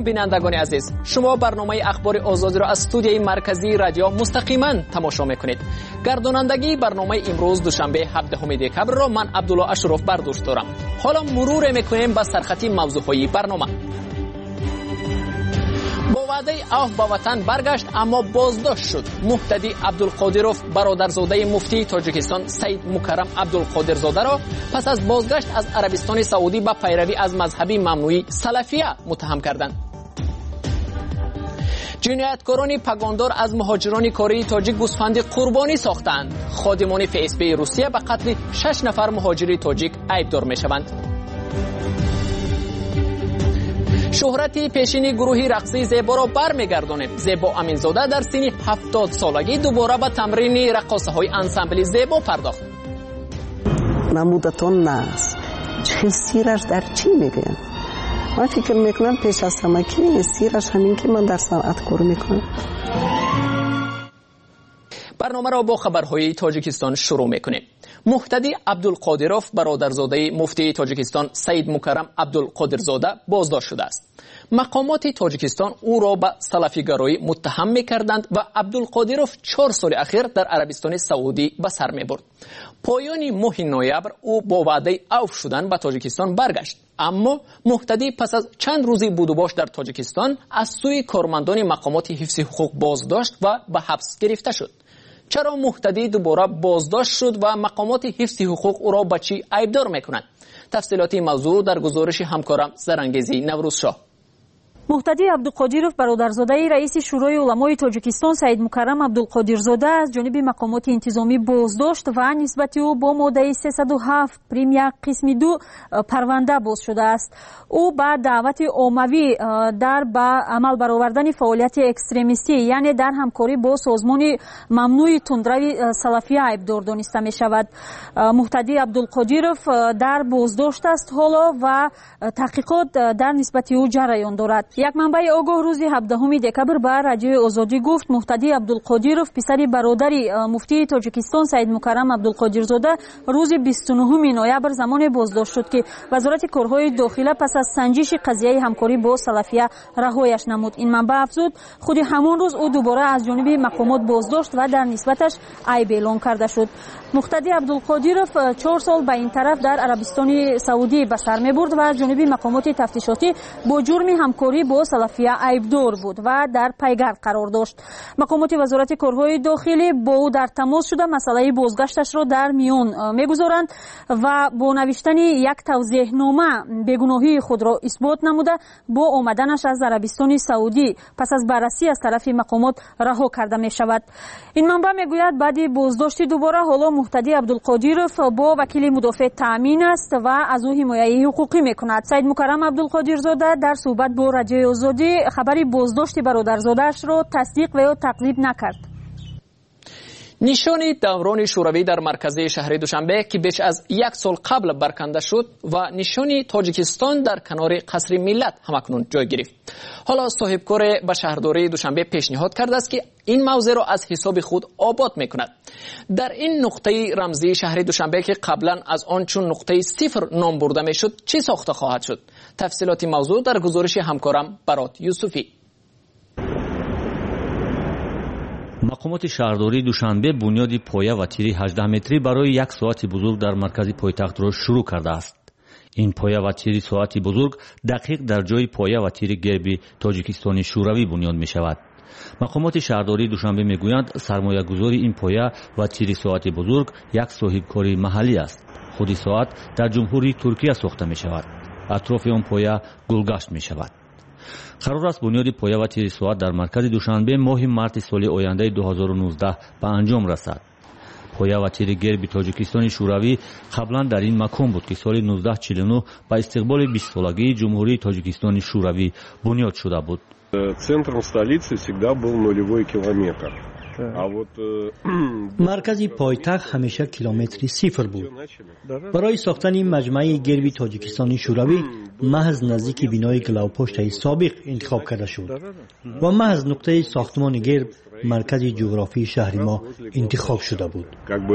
بینندگان عزیز، شما برنامه اخبار آزادی را از استودیوی مرکزی رادیو مستقیما تماشا میکنید. گردانندگی برنامه امروز دوشنبه 17 دکبر را من عبدالله اشرف برداشت دارم. حالا مرور میکنیم به سرخطی موضوعهای برنامه. با وعده عفو به وطن برگشت اما بازداشت شد. مهتدی عبدالقادروف برادرزاده مفتی تاجیکستان سید مکرم عبدالقادرزاده را پس از بازگشت از عربستان سعودی به پیروی از مذهب ممنوعه سلفیه متهم کردند. جنایتکاران پگاندار از مهاجران کاری تاجیک گوسفند قربانی ساختند. خادمان FSB روسیه به قتل 6 نفر مهاجر تاجیک عیبدار میشوند. شهرت پیشین گروهی رقصی زیبا را برمیگردانیم. زیبا امینزاده در سن 70 سالگی دوباره به تمرین رقاصه های انسامبل زیبا پرداخت. نمودتون ناس چه سیرش در چی میگن؟ من فکر میکنم پیش از همه که سیرش همین که من در صنعت کار میکنم. برنامه را با خبرهای تاجیکستان شروع میکنیم. مهتدی عبدالقادروف برادرزاده مفتی تاجیکستان سید مکرم عبدالقادرزاده بازداشت شده است. مقامات تاجیکستان او را به سلفیگرایی متهم می‌کردند و عبدالقادروف 4 سال اخیر در عربستان سعودی به سر می‌برد. پایان ماه نوامبر او با وعده عفو شدن به تاجیکستان برگشت، اما مهتدی پس از چند روزی بود و باش در تاجیکستان از سوی کارمندان مقامات حفظ حقوق بازداشت و به حبس گرفته شد. چرا مهتدی دوباره بازداشت شد و مقامات حفظ حقوق او را به چی عیبدار میکنند؟ تفصیلات این موضوع در گزارش همکارم زرنگیزی نوروزشاه. مهتدی عبدالقادروف برادرزاده رئیس شورای علمای تاجیکستان سید مکرم عبدالقادرزاده از جانب مقامات انتظامی بازداشت و نسبت او با ماده 307 پریم 1 قسم 2 پرونده باز شده است. او با دعوت عمومی در به عمل برآوردن فعالیت اکستریمیستی یعنی در همکاری با سازمان ممنوع تندروی سلفیه عیبدار دانسته می شود. مهتدی عبدالقادروف در بازداشت است حالا و تحقیقات در نسبت او جریان دارد. یک منبع آگاه روز 17 دکبر به رادیو آزادی گفت مهتدی عبدالقادروف پسر برادر مفتی تاجیکستان سید مکرم عبدالقادرزاده روز 29 نوامبر زمان بازداشت شد که وزارت کارهای داخله پس از سنجش قضیه همکاری با سلفیه رهایش نمود. این منبع افزود خود همان روز او دوباره از جانب مقامات بازداشت و در نسبتش عیب اعلام کرده شد. مهتدی عبدالقادروف 4 سال به این طرف در عربستان سعودی به سر می‌برد و از جانب مقامات تفتیشاتی با جرم همکاری با سلفیه عیبدار بود و در پیگرد قرار داشت. مقامات وزارت کارهای داخلی با او در تماس شده مسئله بازگشتش را در میان میگذارند و با نوشتن یک توضیحنامه بیگناهی خود را اثبات نموده با آمدنش از عربستان سعودی پس از بررسی از طرف مقامات رها کرده می شود. این منبع میگوید بعد بازداشت دوباره حالا مهتدی عبدالقادروف با وکیل مدافع تامین است و از او حمایت حقوقی میکند. سید مکرم عبدالقادرزاده در صحبت با رادیو آزادی خبری بازداشت برادرزاده‌اش را تصدیق و یا تکذیب نکرد. نشان دوران شوروی در مرکز شهر دوشنبه که بیش از 1 سال قبل برکنده شد و نشان تاجیکستان در کنار قصر ملت همکنون جای گرفت. حالا صاحبکار به شهرداری دوشنبه پیشنهاد کرده است که این موضوع را از حساب خود آباد میکند. در این نقطه رمزی شهر دوشنبه که قبلا از آن چون نقطه 0 نام برده میشد چه ساخته خواهد شد؟ تفصیلات موضوع در گزارش همکارم برات یوسفی. مقامات شهرداری دوشنبه بنیاد پایه و تیری 18 متری برای یک ساعت بزرگ در مرکز پایتخت را شروع کرده است. این پایه و تیری ساعت بزرگ دقیق در جای پایه و تیری گربی تاجیکستان شوروی بنیاد می شود. مقامات شهرداری دوشنبه می گویند سرمایه گذاری این پایه و تیری ساعت بزرگ یک صاحبکاری محلی است. خود ساعت در جمهوری ترکیه ساخته می شود. اطراف آن پایه گلگشت می شود. قرار است بنیاد پایه و تیری ساعت در مرکز دوشنبه ماه مارس سال آینده 2019 به انجام رسد. پایه و تیری گربی تاجیکستان شوروی قبلا در این مکان بود که سال 1949 با استقبال 20 سالگی جمهوری تاجیکستان شوروی بنیاد شده بود. Центром столицы всегда был нулевой километр. مرکز پایتخت همیشه کیلومتری 0 بود. برای ساختن این مجمع گربی تاجیکستانی شوروی محض نزدیک بینای گلاوپشت سابق انتخاب کرده شد و محض نقطه ساختمان گرب مرکز جغرافی شهر ما انتخاب شده بود.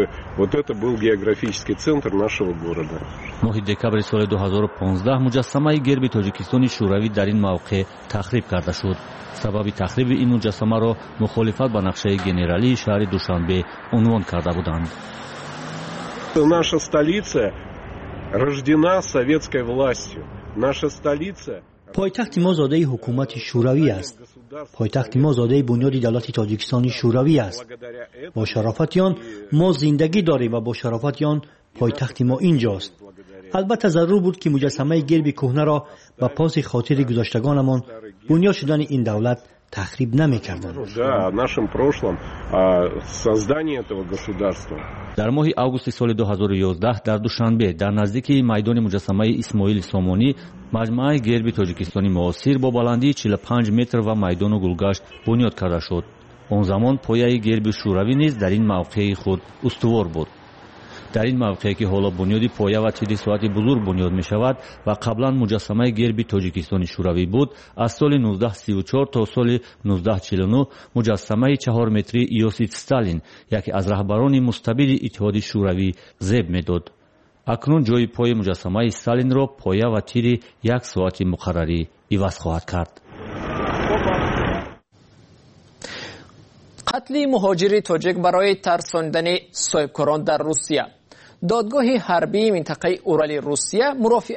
ماه دکبر سال 2015 مجسمه گربی تاجیکستان شوروی در این موقع تخریب کرده شد. سبب تخریب این مجسمه را مخالفت با نقشه گنرالی شهر دوشنبه عنوان کرده بودند. Наша столица рождена советской властью. Наша столица پایتخت ما زاده حکومت شوروی است. پایتخت ما زاده بنیاد دولت تاجیکستان شوروی است. با شرافت آن ما زندگی داریم و با شرافت آن پایتخت ما اینجاست. البته ضرور بود که مجسمه گربی کهنه را به پاس خاطر گذشتگانمان بنیاد شدن این دولت تخریب نمی‌کردند. در ماه آگوست سال 2011 در دوشنبه در نزدیک میدان مجسمه اسماعیل سامانی مجمع گربی تاجیکستانی معاصر با بلندی 45 متر و میدان گلگشت بنیاد کرده شد. آن زمان پایه گربی شوروی نیز در این موقع خود استوار بود. در این موقع که حالا بنیاد پایه و چیدی ساعت بزرگ بنیاد می شود و قبلا مجسمه گربی تاجیکستان شوروی بود، از سال 1934 تا سال 1949 مجسمه 4 متری یوسیف استالین یکی از رهبران مستبد اتحاد شوروی زیب می داد. اکنون جای پای مجسمه استالین را پایه و تیر 1 ساعت مقرری عوض خواهد کرد. قتل مهاجر تاجیک برای ترساندن صاحبکاران در روسیه. دادگاه حربی منطقه اورال روسیه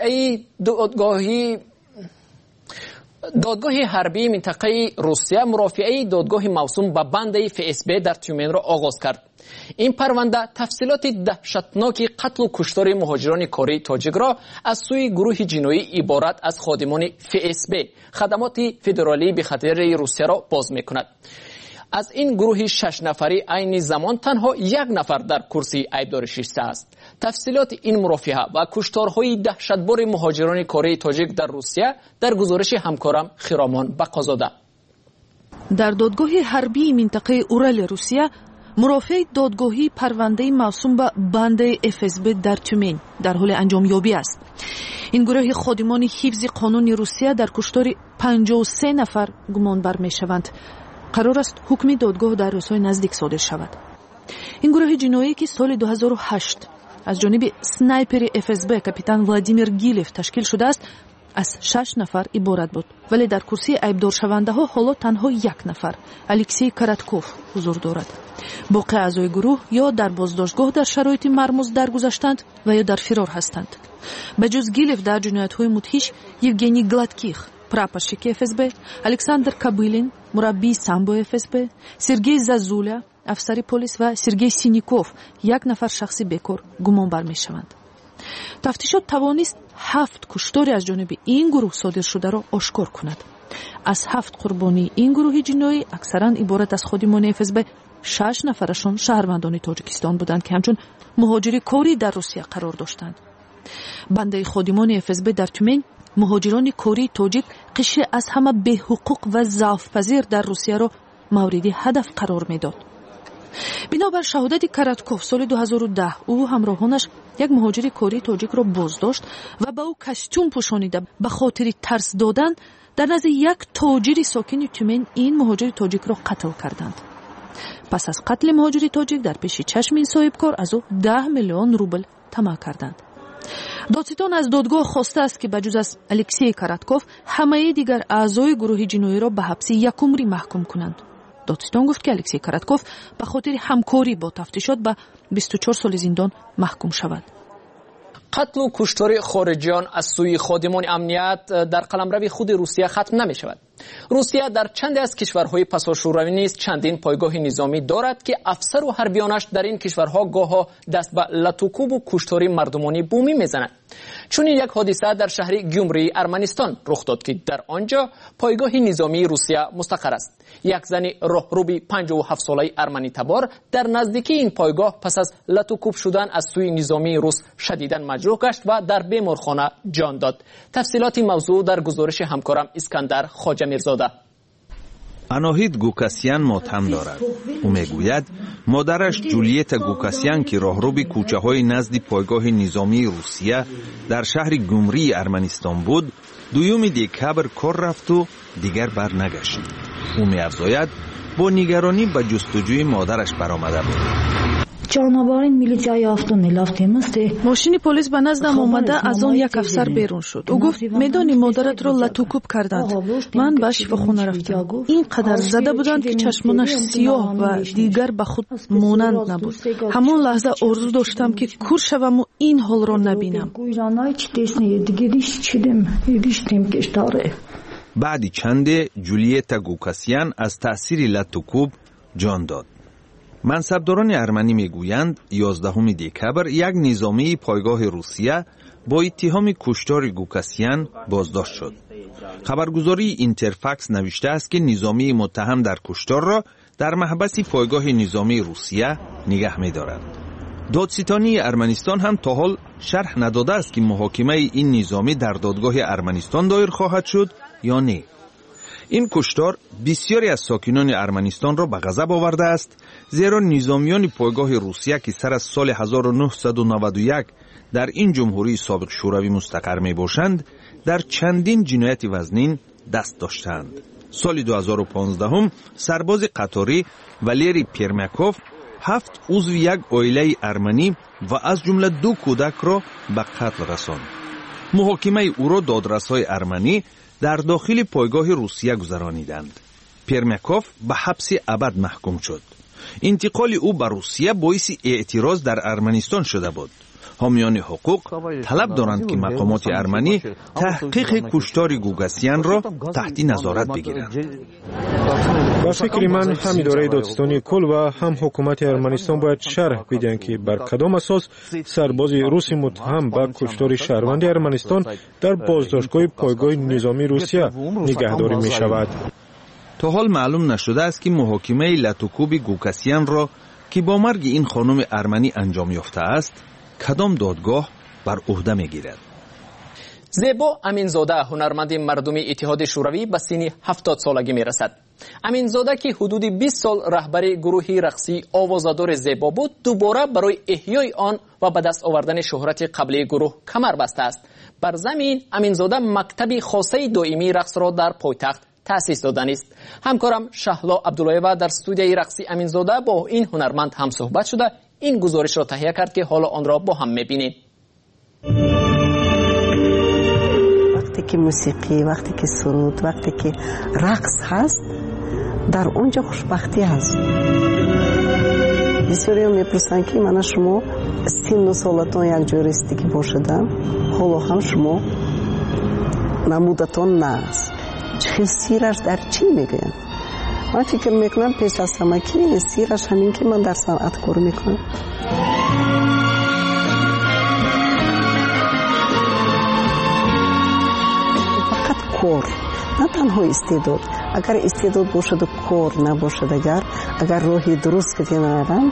دادگاه حربی منطقه روسیه مرافعه دادگاه موسوم به بند FSB در تیومن را آغاز کرد. این پرونده تفصیلات دهشتناک قتل و کشتار مهاجران کاری تاجیک را از سوی گروه جنایی عبارت از خادمان FSB خدمات فدرالی به خاطر روسیه را باز می‌کند. از این گروه 6 نفری عین زمان تنها 1 نفر در کرسی عیبدار نشسته است. تفصیلات این مرافعه و کشتارهای دهشتبار مهاجران کاری تاجیک در روسیه در گزارش همکارم خرامان بقازاده. در دادگاه حربی منطقه اورال روسیه مرافع دادگاهی پرونده موسوم به بند FSB در تیومن در حال انجامیابی است. این گروه خادمان حفظ قانون روسیه در کشتار 53 نفر گمانبر می‌شوند. قرار است حکم دادگاه در روزهای نزدیک صادر شود. این گروه جنایی که سال 2008 از جانب سنایپر FSB کاپیتان ولادیمیر گیلف تشکیل شده است، از 6 نفر عبارت بود، ولی در کرسی عیبدار شونده ها حالا تنها 1 نفر، الکسی کاراتکوف حضور دارد. باقی اعضای گروه یا در بازداشتگاه در شرایط مرموز درگذشتند و یا در فرار هستند. به جز گیلف در جنایت‌های مدهش یوگنی گلادکیخ прапорщик FSB، الکساندر کابیلین مربی سامبو FSB، سرگئی زازولا افسر پلیس و سرگئی سینیکوف 1 نفر شخصی بکار گمانبر می‌شوند. تفتیشات توانست 7 کشتاری از جانب این گروه صادر شده را آشکار کند. از 7 قربانی این گروه جنایی اکثرا عبارت از خادمان FSB 6 نفرشان شهروندان تاجیکستان بودند که همچون مهاجر کاری در روسیه قرار داشتند. بنده خادمان FSB در تیومن مهاجران کاری تاجیک قشر از همه به حقوق و ضعف‌پذیر در روسیه را مورد هدف قرار میداد. بنابر شهادت کاراتکوف سال 2010 او همراهانش 1 مهاجر کاری تاجیک را بازداشت و به او کاستوم پوشانیده به خاطر ترس دادن در نزد 1 تاجر ساکن تیومن این مهاجر تاجیک را قتل کردند. پس از قتل مهاجر تاجیک در پیش چشم این صاحبکار از او 10 میلیون روبل طمع کردند. دادستان از دادگاه خواسته است که بجز از الکسی کاراتکوف همه دیگر اعضای گروه جنایی را به حبس 1 عمری محکوم کنند. دادستان گفت که الکسی کاراتکوف به خاطر همکاری با تفتیشات به 24 سال زندان محکوم شود. قتل و کشتار خارجیان از سوی خادمان امنیت در قلمرو خود روسیه ختم نمی شود. روسیه در چند از کشورهای پساشوروی نیز چندین پایگاه نظامی دارد که افسر و حربیانش در این کشورها گاها دست به لطوکوب و کشتار مردمانی بومی میزنند. چون یک حادثه در شهر گیومری ارمنستان رخ داد که در آنجا پایگاه نظامی روسیه مستقر است. یک زن راهروبی 57 ساله ارمنی تبار در نزدیکی این پایگاه پس از لطوکوب شدن از سوی نظامی روس شدیداً مجروح گشت و در بیمارخانه جان داد. تفصیلات موضوع در گزارش همکارم اسکندر خواجه میرزاده. اناهید گوکاسیان ماتم دارد. او میگوید مادرش جولیتا گوکاسیان که راهروی کوچه‌های نزد پایگاه نظامی روسیه در شهر گومری ارمنستان بود، دوم دکبر کار رفت و دیگر برنگشت. او می‌افزاید با نگرانی به جستجوی مادرش برآمده بود. ماشین پلیس به نزدم آمده از آن یک افسر بیرون شد. او گفت میدانی مادرت را لطوکوب کردند. من به شفاخانه رفتم. اینقدر زده بودند که چشمانش سیاه و دیگر به خود مانند نبود. همان لحظه آرزو داشتم که کور شوم و این حال را نبینم. بعد چند جولیتا گوکاسیان از تأثیر لطوکوب جان داد. منصبداران ارمنی میگویند 11 دکبر یک نظامی پایگاه روسیه با اتهام کشتار گوکاسیان بازداشت شد. خبرگزاری اینترفکس نوشته است که نظامی متهم در کشتار را در محبس پایگاه نظامی روسیه نگه می‌دارد. دادستانی ارمنستان هم تا حال شرح نداده است که محاکمه این نظامی در دادگاه ارمنستان دایر خواهد شد یا نه. این کشتار بسیاری از ساکنان ارمنستان را به غضب آورده است، زیرا نظامیان پایگاه روسیه که سر از سال 1991 در این جمهوری سابق شوروی مستقر می باشند در چندین جنایت وزنین دست داشتند. سال 2015 سرباز قطاری والری پیرمکوف 7 عضو یک عائله ارمنی و از جمله 2 کودک را به قتل رساند. محاکمه او را دادرس‌های ارمنی در داخل پایگاه روسیه گذرانیدند. پیرمکوف به حبس ابد محکوم شد. انتقال او به روسیه باعث اعتراض در ارمنستان شده بود. حامیان حقوق طلب دارند که مقامات ارمنی تحقیق کشتار گوکاسیان را تحت نظارت بگیرند. با فکر من هم اداره دادستانی کل و هم حکومت ارمنستان باید شرح بدهند که بر کدام اساس سرباز روسی متهم به کشتار شهروند ارمنستان در بازداشتگاه پایگاه نظامی روسیه نگهداری می شود. تا حال معلوم نشده است که محاکمه لطوکوب گوکاسیان را که با مرگ این خانم ارمنی انجام یافته است کدام دادگاه بر عهده میگیرد. زیبا امینزاده هنرمند مردم اتحاد شوروی به سن 70 سالگی میرسد. امینزاده که حدود 20 سال رهبر گروه رقصی آوازدار زیبا بود، دوباره برای احیای آن و به دست آوردن شهرت قبلی گروه کمر بسته است. بر زمین امینزاده مکتب خاصه دائمی رقص را در پایتخت تأسیس دادن است. همکارم شهلا عبداللهیوا در استودیوی رقصی امینزاده با این هنرمند هم صحبت شده این گزارش را تهیه کرد که حالا آن را با هم می‌بینید. وقتی که موسیقی، وقتی که سرود، وقتی که رقص هست، در اونجا خوشبختی هست. بسیاری میپرسن که من شما سن و سالتان یک جوریستی که باشدم، حالا هم شما نمودتان نه است. چه سیرش در چی میگن؟ من فکر میکنم پیش از همه که سیرش همین که من در صنعت کار میکنم. فقط کار، نه تنها استعداد. اگر استعداد باشد و کار نباشد، اگر راهی درست که نرم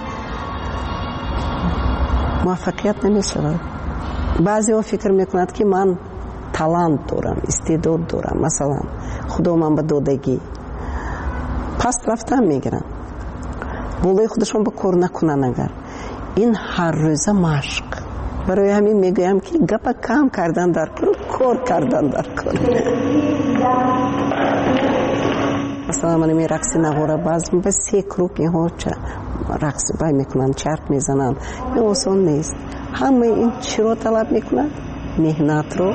موفقیت نمیشود. بعضی ها فکر میکنند که من تالنت دارم، استعداد دارم، مثلا خدا من به دادگی پس رفتن میگیرن، بالای خودشون با کار نکنن. اگر این هر روزه مشق، برای همین میگویم که گپ کم کردن در کار کردن در کار. مثلا من می رقص نغوره باز به 3 کروک اینها رقص بای میکنن، چرت میزنن. این آسان نیست. همه این چی رو طلب میکنن؟ مهنت رو.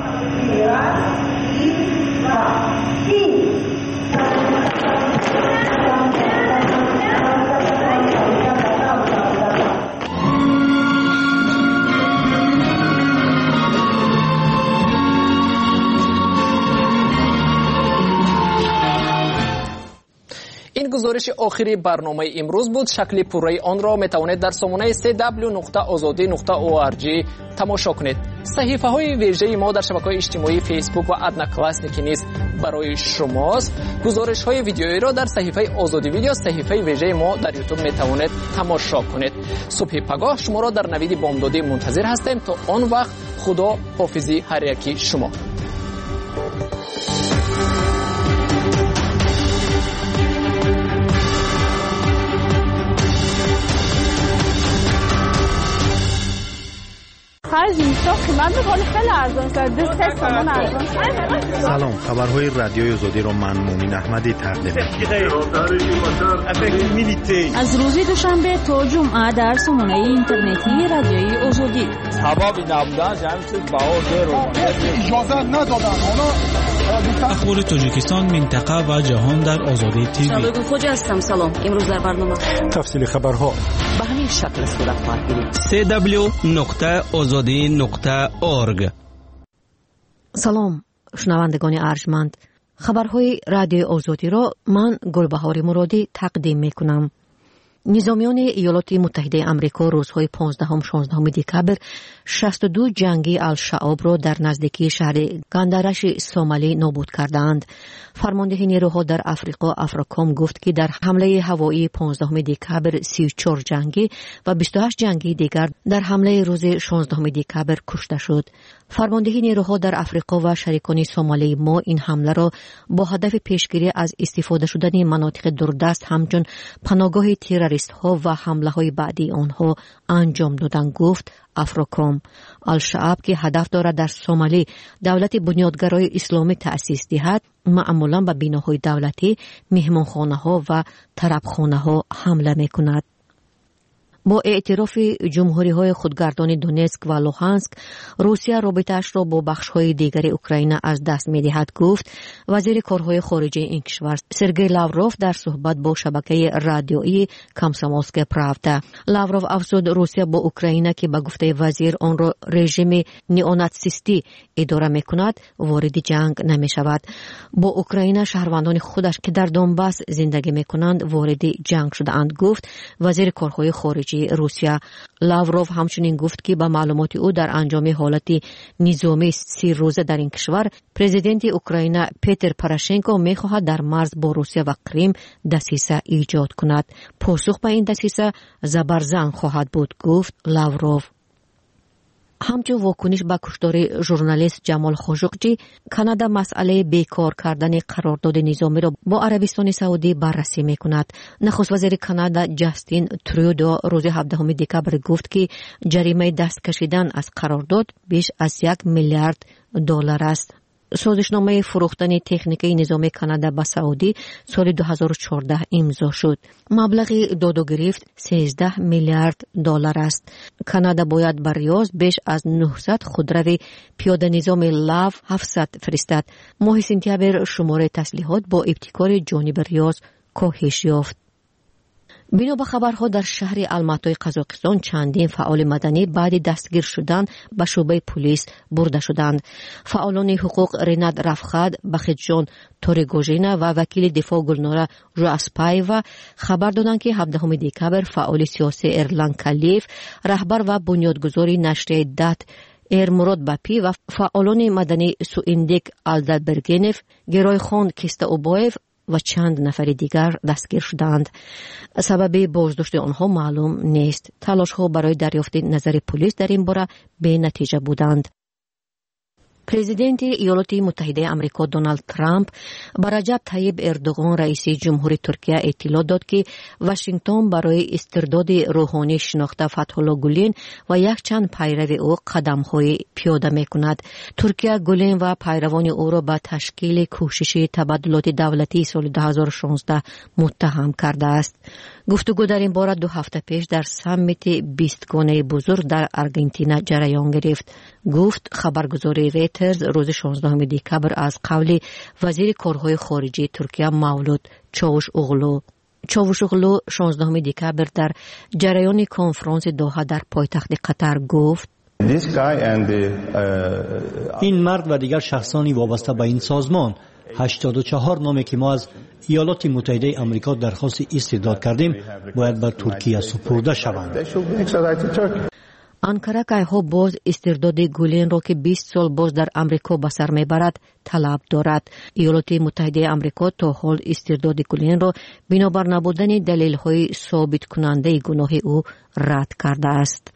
این گزارش آخری برنامه امروز بود. شکل پوره آن را میتوانید در سامانه www.azadi.org تماشا کنید. صحیفه های ویژه ما در شبکه‌های اجتماعی فیسبوک و ادنا کلاسیک نیز برای شماست. گزارش های ویدیویی را در صحیفه آزادی ویدیو، صحیفه ویژه ما در یوتیوب میتوانید تماشا کنید. صبح پگاه شما را در نوید بامدادی منتظر هستیم. تا آن وقت خدا حافظی هر یکی شما. سلام، خبرهای رادیوی آزادی را من مومن احمدی تقدیم می‌کنم. از روز دوشنبه تا جمعه در سامانه اینترنتی رادیوی آزادی. اخبار تاجیکستان، منطقه و جهان در آزادی تیوی. شبکه خوجا هستم. سلام. امروز در برنامه تفصیل خبرها به همین شکل صورت خواهد گرفت. www.azadi.org. سلام شنوندگان ارجمند، خبرهای رادیوی آزادی را من گلبهار مرادی تقدیم می کنم. نظامیان ایالات متحده آمریکا روزهای 15-16 دکبر 62 جنگی الشعاب را در نزدیکی شهر گندرش سومالی نابود کردند. فرمانده نیروها در آفریقا افریکام گفت که در حمله هوایی 15 دکبر 34 جنگی و 28 جنگی دیگر در حمله روز 16 دکبر کشته شد. فرمانده نیروها در آفریقا و شریکان سومالی ما این حمله را با هدف پیشگیری از استفاده شدن مناطق دوردست همچون پناهگاه تروریست ها و حمله های بعدی آنها انجام دادند، گفت افریکام. الشعب که هدف دارد در سومالی دولت بنیادگرای اسلامی تأسیس دهد، معمولا به بناهای دولتی، مهمانخانه ها و طربخانه ها حمله می کند. با اعتراف جمهوری های خودگردان دونتسک و لوهانسک، روسیه رابطه‌اش را با بخش‌های دیگر اوکراین از دست می‌دهد، گفت وزیر کارهای خارجه این کشور سرگئی لاوروف در صحبت با شبکه رادیویی کامسomolskaya pravda. لاوروف افزود روسیه با اوکراین که به گفته وزیر آن را رژیم نیوناتسیستی اداره می‌کند وارد جنگ نمی‌شود. با اوکراین شهروندان خودش که در دونباس زندگی می‌کنند وارد جنگ شده‌اند، گفت وزیر کارهای خارجه روسیه. لاوروف همچنین گفت که با معلومات او در انجام حالت نظامی 30 روزه در این کشور، پرزیدنت اوکراین پیتر پوراشنکو می‌خواهد در مرز با روسیه و کریم دسیسه ایجاد کند. پاسخ به این دسیسه زبرزن خواهد بود، گفت لاوروف. همچون واکنش به کشتار ژورنالیست جمال خاشقجی، کانادا مسئله بیکار کردن قرارداد نظامی را با عربستان سعودی بررسی می‌کند. نخست وزیر کانادا جاستین ترودو روز 17 دکبر گفت که جریمه دست کشیدن از قرارداد بیش از $1 میلیارد است. سازشنامه فروختن تکنیکی نظامی کانادا به سعودی سال 2014 امضا شد. مبلغ داد و گرفت $13 میلیارد است. کانادا باید بر ریاض بیش از 900 خودروی پیاده نظام لاو 700 فرستد. ماه سپتامبر شماره تسلیحات با ابتکار جانب ریاض کاهش یافت. بنا به خبرها در شهر الماتای قزاقستان چندین فعال مدنی بعد دستگیر شدن به شعبه پلیس برده شدند. فعالان حقوق ریناد رفخاد، بخیتجان توریگوژینا و وکیل دفاع گلناره رواسپایوا خبر دادند که 17 دکبر فعال سیاسی ارلان کلیف، رهبر و بنیادگذار نشریه دات مراد باپی و فعالان مدنی سوئندیک آلدالبرگنف، گرایخان کیستاوبایف و چند نفر دیگر دستگیر شدند. سبب بازداشت آنها معلوم نیست. تلاش‌ها برای دریافت نظر پلیس در این باره بی نتیجه بودند. پرزیدنت ایالات متحده آمریکا دونالد ترامپ به رجب طیب اردوغان رئیس جمهوری ترکیه اطلاع داد که واشنگتن برای استرداد روحانی شناخته فتح‌الله گولن و یک چند پیرو او قدم‌های پیاده می‌کند. ترکیه گولن و پیروان او را به تشکیل کوشش تبادلات دولتی سال 2016 متهم کرده است. گفتگو در این باره 2 هفته پیش در سامیت 20 گانه بزرگ در آرژانتین جریان گرفت، گفت خبرگزاری ریترز روز 16 دکبر از قول وزیر کارهای خارجه ترکیه مولود چاوشوغلو. چاوشوغلو 16 دکبر در جریان کنفرانس دوحه در پایتخت قطر گفت این مرد و دیگر شخصانی وابسته به این سازمان 84 نامه که ما از ایالات متحده آمریکا درخواست استرداد کردیم باید به ترکیه سپرده شوند. آنکارا که ها باز استرداد گولن را که 20 سال باز در آمریکا به سر میبرد طلب دارد. ایالات متحده آمریکا تا حال استرداد گولن را بنابر نبودن دلیل‌های ثابت کننده گناه او رد کرده است.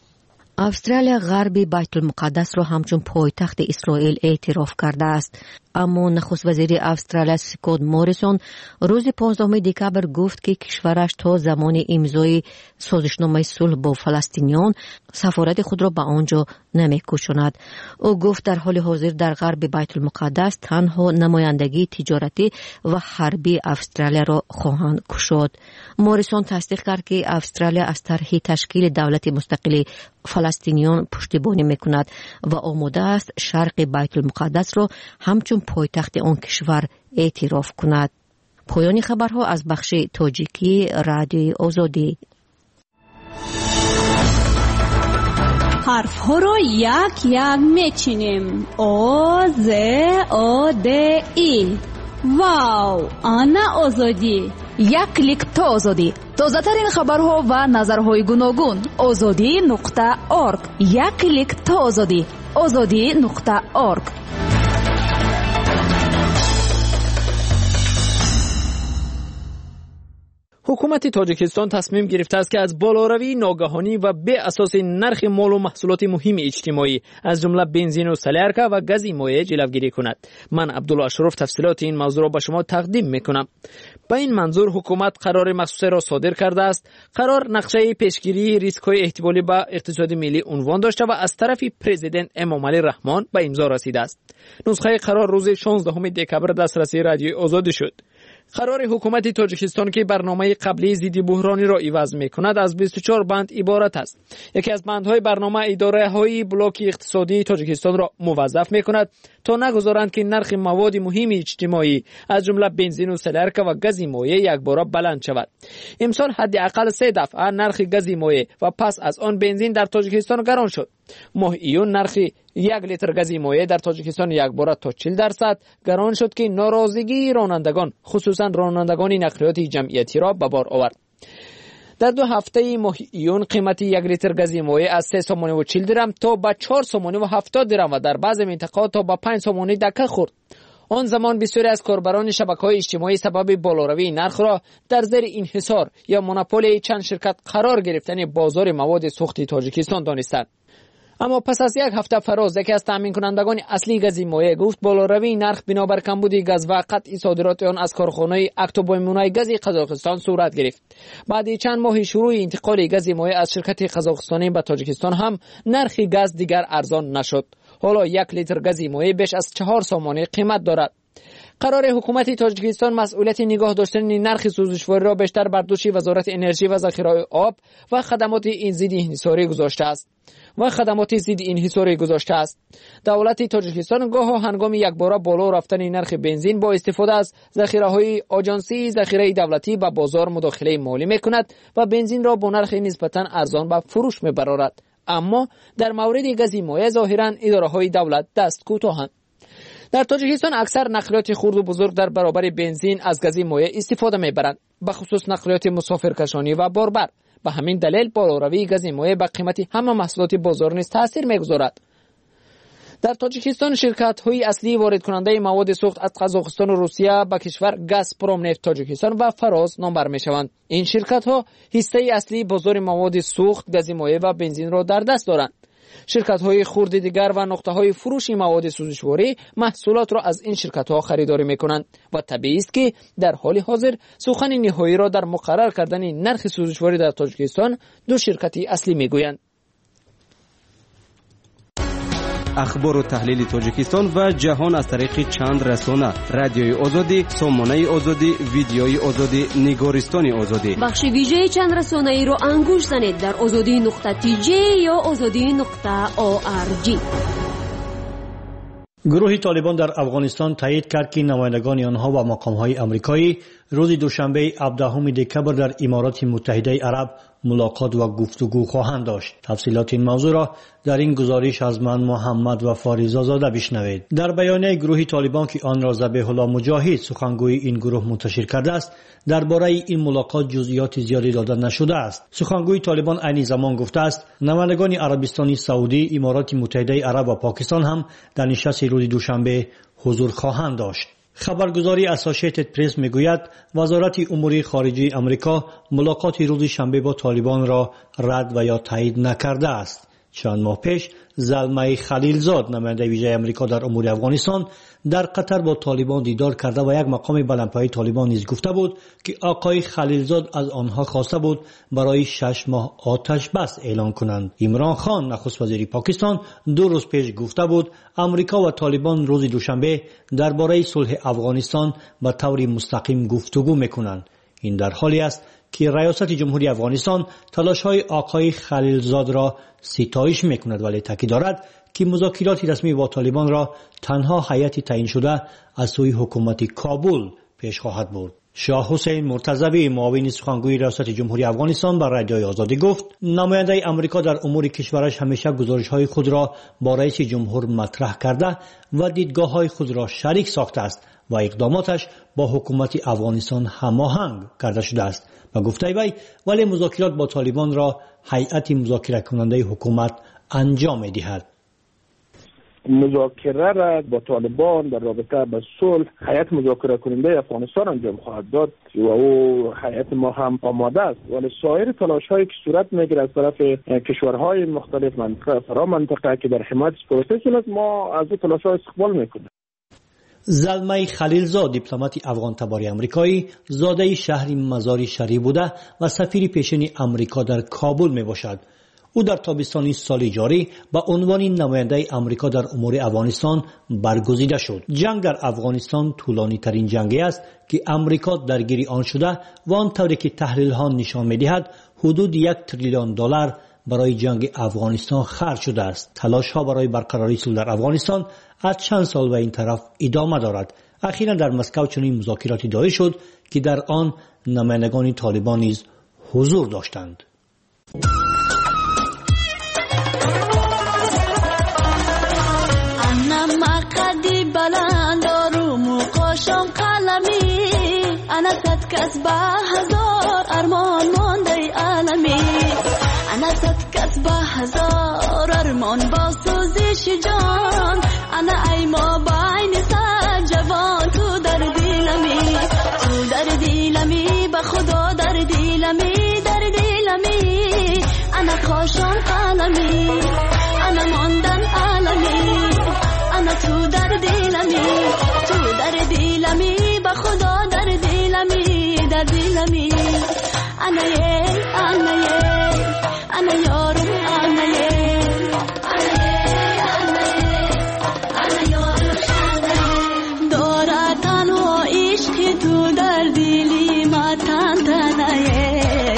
استرالیا غربی بیت المقدس را همچون پایتخت اسرائیل اعتراف کرده است. اما نخست وزیر استرالیا اسکات موریسون روز 15 دکبر گفت که کشورش تا زمان امضای سازشنامه صلح با فلسطینیان سفارت خود را به آنجا نمی‌کشاند. او گفت در حال حاضر در غرب بیت المقدس تنها نمایندگی تجارتی و حربی استرالیا را خواهند گشاد. موریسون تصدیق کرد که استرالیا از طرح تشکیل دولت مستقل فلسطینیان پشتیبانی میکند و آماده است شرق بیت المقدس را همچون پایتخت آن کشور اعتراف کند. پایان خبرها از بخش تاجیکی رادیوی آزادی. حرف ها رو یک یک میچینیم. او ز او د ای. واو، آنا آزادی. یک کلیک تا آزادی. تازه ترین خبرها و نظرهای گوناگون. azadi.org. یک کلیک تا آزادی. azadi.org. حکومت تاجیکستان تصمیم گرفته است که از بالاروی ناگهانی و به اساس نرخ مال و محصولات مهم اجتماعی از جمله بنزین و سلیرکا و گاز مایع جلوگیری کند. من عبدالله اشرف تفصیلات این موضوع را به شما تقدیم میکنم. با این منظور حکومت قرار مخصوص را صادر کرده است. قرار نقشه پیشگیری ریسک‌های احتمالی به اقتصاد ملی عنوان داشته و از طرف پرزیدنت امامعلی رحمان به امضا رسیده است. نسخه قرار روز 16 دکبر دسترسی رادیوی آزادی شد. قرار حکومت تاجیکستان که برنامه قبلی ضد بحرانی را عوض می‌کند از 24 بند عبارت است. یکی از بندهای برنامه اداره‌های بلاک اقتصادی تاجیکستان را موظف می‌کند تا نگذارند که نرخ مواد مهم اجتماعی از جمله بنزین و سلیرکا و گاز مایع یکباره بلند شود. امسال حداقل 3 دفعه نرخ گاز مایع و پس از آن بنزین در تاجیکستان گران شد. ماه ایون نرخ 1 لیتر گاز مایع در تاجیکستان یکباره تا 40% گران شد که ناراضگی رانندگان خصوصا رانندگان نقلیات جمعیتی را به بار آورد. در 2 هفته ماه ایون قیمت 1 لیتر گاز مایع از 3 سومانی و 40 درم تا به 4 سومانی و 70 درم و در بعض مناطق تا به 5 سومانی دکه خورد. آن زمان بسیاری از کاربران شبکه‌های اجتماعی سبب بالاروی نرخ را در زیر انحصار یا مونوپولی چند شرکت قرار گرفتن بازار مواد سوخت تاجیکستان دانستند. اما پس از 1 هفته فراز یکی از تامین کنندگان اصلی گاز مایع گفت بالاروی نرخ بنابر کمبود گاز و قطع صادرات آن از کارخانه اکتوبایمونای گاز قزاقستان صورت گرفت. بعد چند ماه شروع انتقال گاز مایع از شرکت قزاقستانی به تاجیکستان هم نرخ گاز دیگر ارزان نشد. حالا 1 لیتر گاز مایع بیش از 4 سومانی قیمت دارد. قرار حکومت تاجیکستان مسئولیت نگاه داشتن نرخ سوزشواری را بیشتر بر دوش وزارت انرژی و ذخیره آب و خدمات ضد انحصاری گذاشته است. دولت تاجیکستان گاه هنگام یکباره بالا رفتن نرخ بنزین با استفاده از ذخیره‌های آژانسی ذخیره دولتی به بازار مداخله مالی می‌کند و بنزین را با نرخ نسبتاً ارزان به فروش می‌برد. اما در مورد گاز مایع ظاهراً اداره‌های دولت دست کوتاهند. در تاجیکستان اکثر نقلیات خرد و بزرگ در برابر بنزین از گاز مایع استفاده می‌برند، به خصوص نقلیات مسافرکشانی و باربر. به همین دلیل بالاروی گاز مایع به قیمت همه محصولات بازار نیز تاثیر می‌گذارد. در تاجیکستان شرکت‌های اصلی وارد کننده مواد سوخت از قزاقستان و روسیه به کشور گازپروم نفت تاجیکستان و فراز نام بر می‌شوند. این شرکت‌ها حصه اصلی بازار مواد سوخت، گاز مایع و بنزین را در دست دارند. شرکت‌های خرد دیگر و نقطه‌های فروش مواد سوزشواری محصولات را از این شرکت‌ها خریداری می‌کنند و طبیعی است که در حال حاضر سخن نهایی را در مقرر کردن نرخ سوزشواری در تاجیکستان 2 شرکت اصلی می‌گویند. اخبار و تحلیل تاجیکستان و جهان از طریق چند رسانه: رادیوی آزادی، سامانه آزادی، ویدیوی آزادی، نگارستان آزادی. بخش ویژه چند رسانه‌ای را انگوش زنید در azadi.tj یا azadi.org. گروه طالبان در افغانستان تایید کرد که نمایندگان آنها و مقام‌های آمریکایی روز دوشنبه 17 دکبر در امارات متحده عرب ملاقات و گفتگو خواهند داشت. تفصیلات این موضوع را در این گزارش از من محمد و فاریزا زاده بشنوید. در بیانیه گروه طالبان که آن را ذبیح الله مجاهد سخنگوی این گروه منتشر کرده است، درباره این ملاقات جزئیات زیادی داده نشده است. سخنگوی طالبان عین زمان گفته است نمایندگان عربستان سعودی، امارات متحده عرب و پاکستان هم در نشست روز دوشنبه حضور خواهند داشت. خبرگزاری اسوسییتد پرس میگوید وزارت امور خارجه آمریکا ملاقات روز شنبه با طالبان را رد و یا تایید نکرده است. چند ماه پیش زلمه خلیلزاد نماینده ویژه امریکا در امور افغانستان در قطر با طالبان دیدار کرده و یک مقام بلندپایه طالبان نیز گفته بود که آقای خلیلزاد از آنها خواسته بود برای 6 ماه آتش بس اعلان کنند. عمران خان نخست وزیر پاکستان 2 روز پیش گفته بود امریکا و طالبان روز دوشنبه درباره صلح افغانستان به طور مستقیم گفتگو میکنند. این در حالی است که ریاست جمهوری افغانستان تلاش‌های آقای خلیلزاد را ستایش می‌کند ولی تاکید دارد که مذاکرات رسمی با طالبان را تنها هیئت تعیین شده از سوی حکومت کابل پیش خواهد برد. شاه حسین مرتضوی معاون سخنگوی ریاست جمهوری افغانستان بر رادیوی آزادی گفت نماینده امریکا در امور کشورش همیشه گزارش‌های خود را با رئیس جمهور مطرح کرده و دیدگاه‌های خود را شریک ساخته است و اقداماتش با حکومت افغانستان هماهنگ کرده شده است. و گفته وی ولی مذاکرات با طالبان را هیئت مذاکره کننده حکومت انجام می‌دهد. مذاکره را با طالبان در رابطه با صلح هیئت مذاکره کننده افغانستان انجام خواهد داد و او هیئت ما هم آماده است، ولی سایر تلاش‌هایی که صورت می‌گیرد از طرف کشورهای مختلف منطقه فرا منطقه که در حمایت پروسس است، ما از این تلاش‌ها استقبال می‌کنیم. زلمه خلیلزاد دیپلمات افغان تبار امریکایی زاده شهر مزار شریف بوده و سفیر پیشین امریکا در کابل می باشد. او در تابستان سال جاری به عنوان نماینده امریکا در امور افغانستان برگزیده شد. جنگ در افغانستان طولانی ترین جنگی است که امریکا درگیر آن شده و آنطوری که تحلیل ها نشان می دهد حدود $1 تریلیون برای جنگ افغانستان خرج شده است. تلاش ها برای برقراری صلح در افغانستان از چند سال و این طرف ادامه دارد. اخیراً در مسکو چنین مذاکراتی دایر شد که در آن نمایندگان طالبان نیز حضور داشتند. أنا ستكس بهزار أرمان موندي عالمي أنا ستكس بهزار أرمان باسوزش جان أنا أي ما بعين سجوان تو در دیلمی بخدا در دیلمی أنا خوشان قلمي أنا ماندن عالمي أنا تو در دیلمی بخدا در دیلمی أنا یارم أنا یارم دارا تنها عشق تو در دیلی ما تنتنه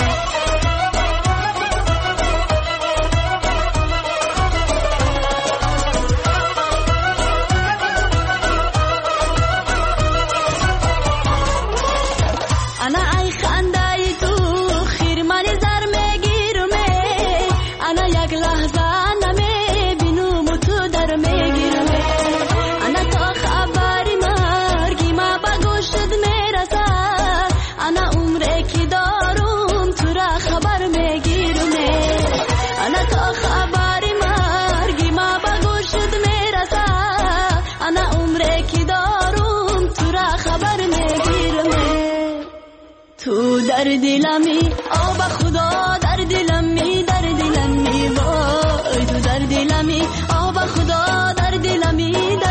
در دیلمی او با خدا در دیلمی وای تو در دیلمی او با خدا در دیلمی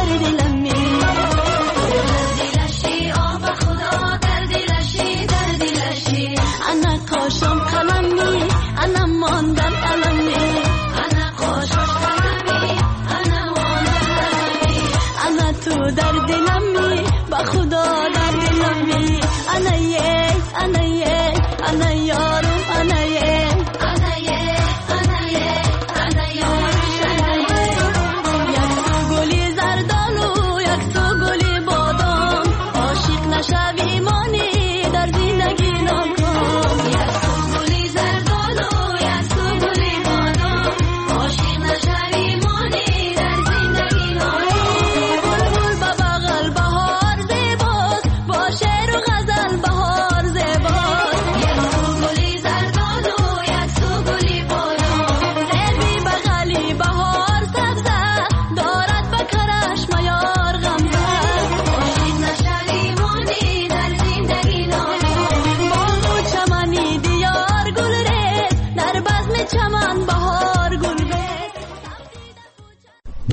دلشی او با خدا در دیلشی انا کاشم قلمی انا ماندم علمی انا کاشم قلمی انا ماندم علمی انا تو در دیلمی با خدا در دیلمی أنا يارم أنا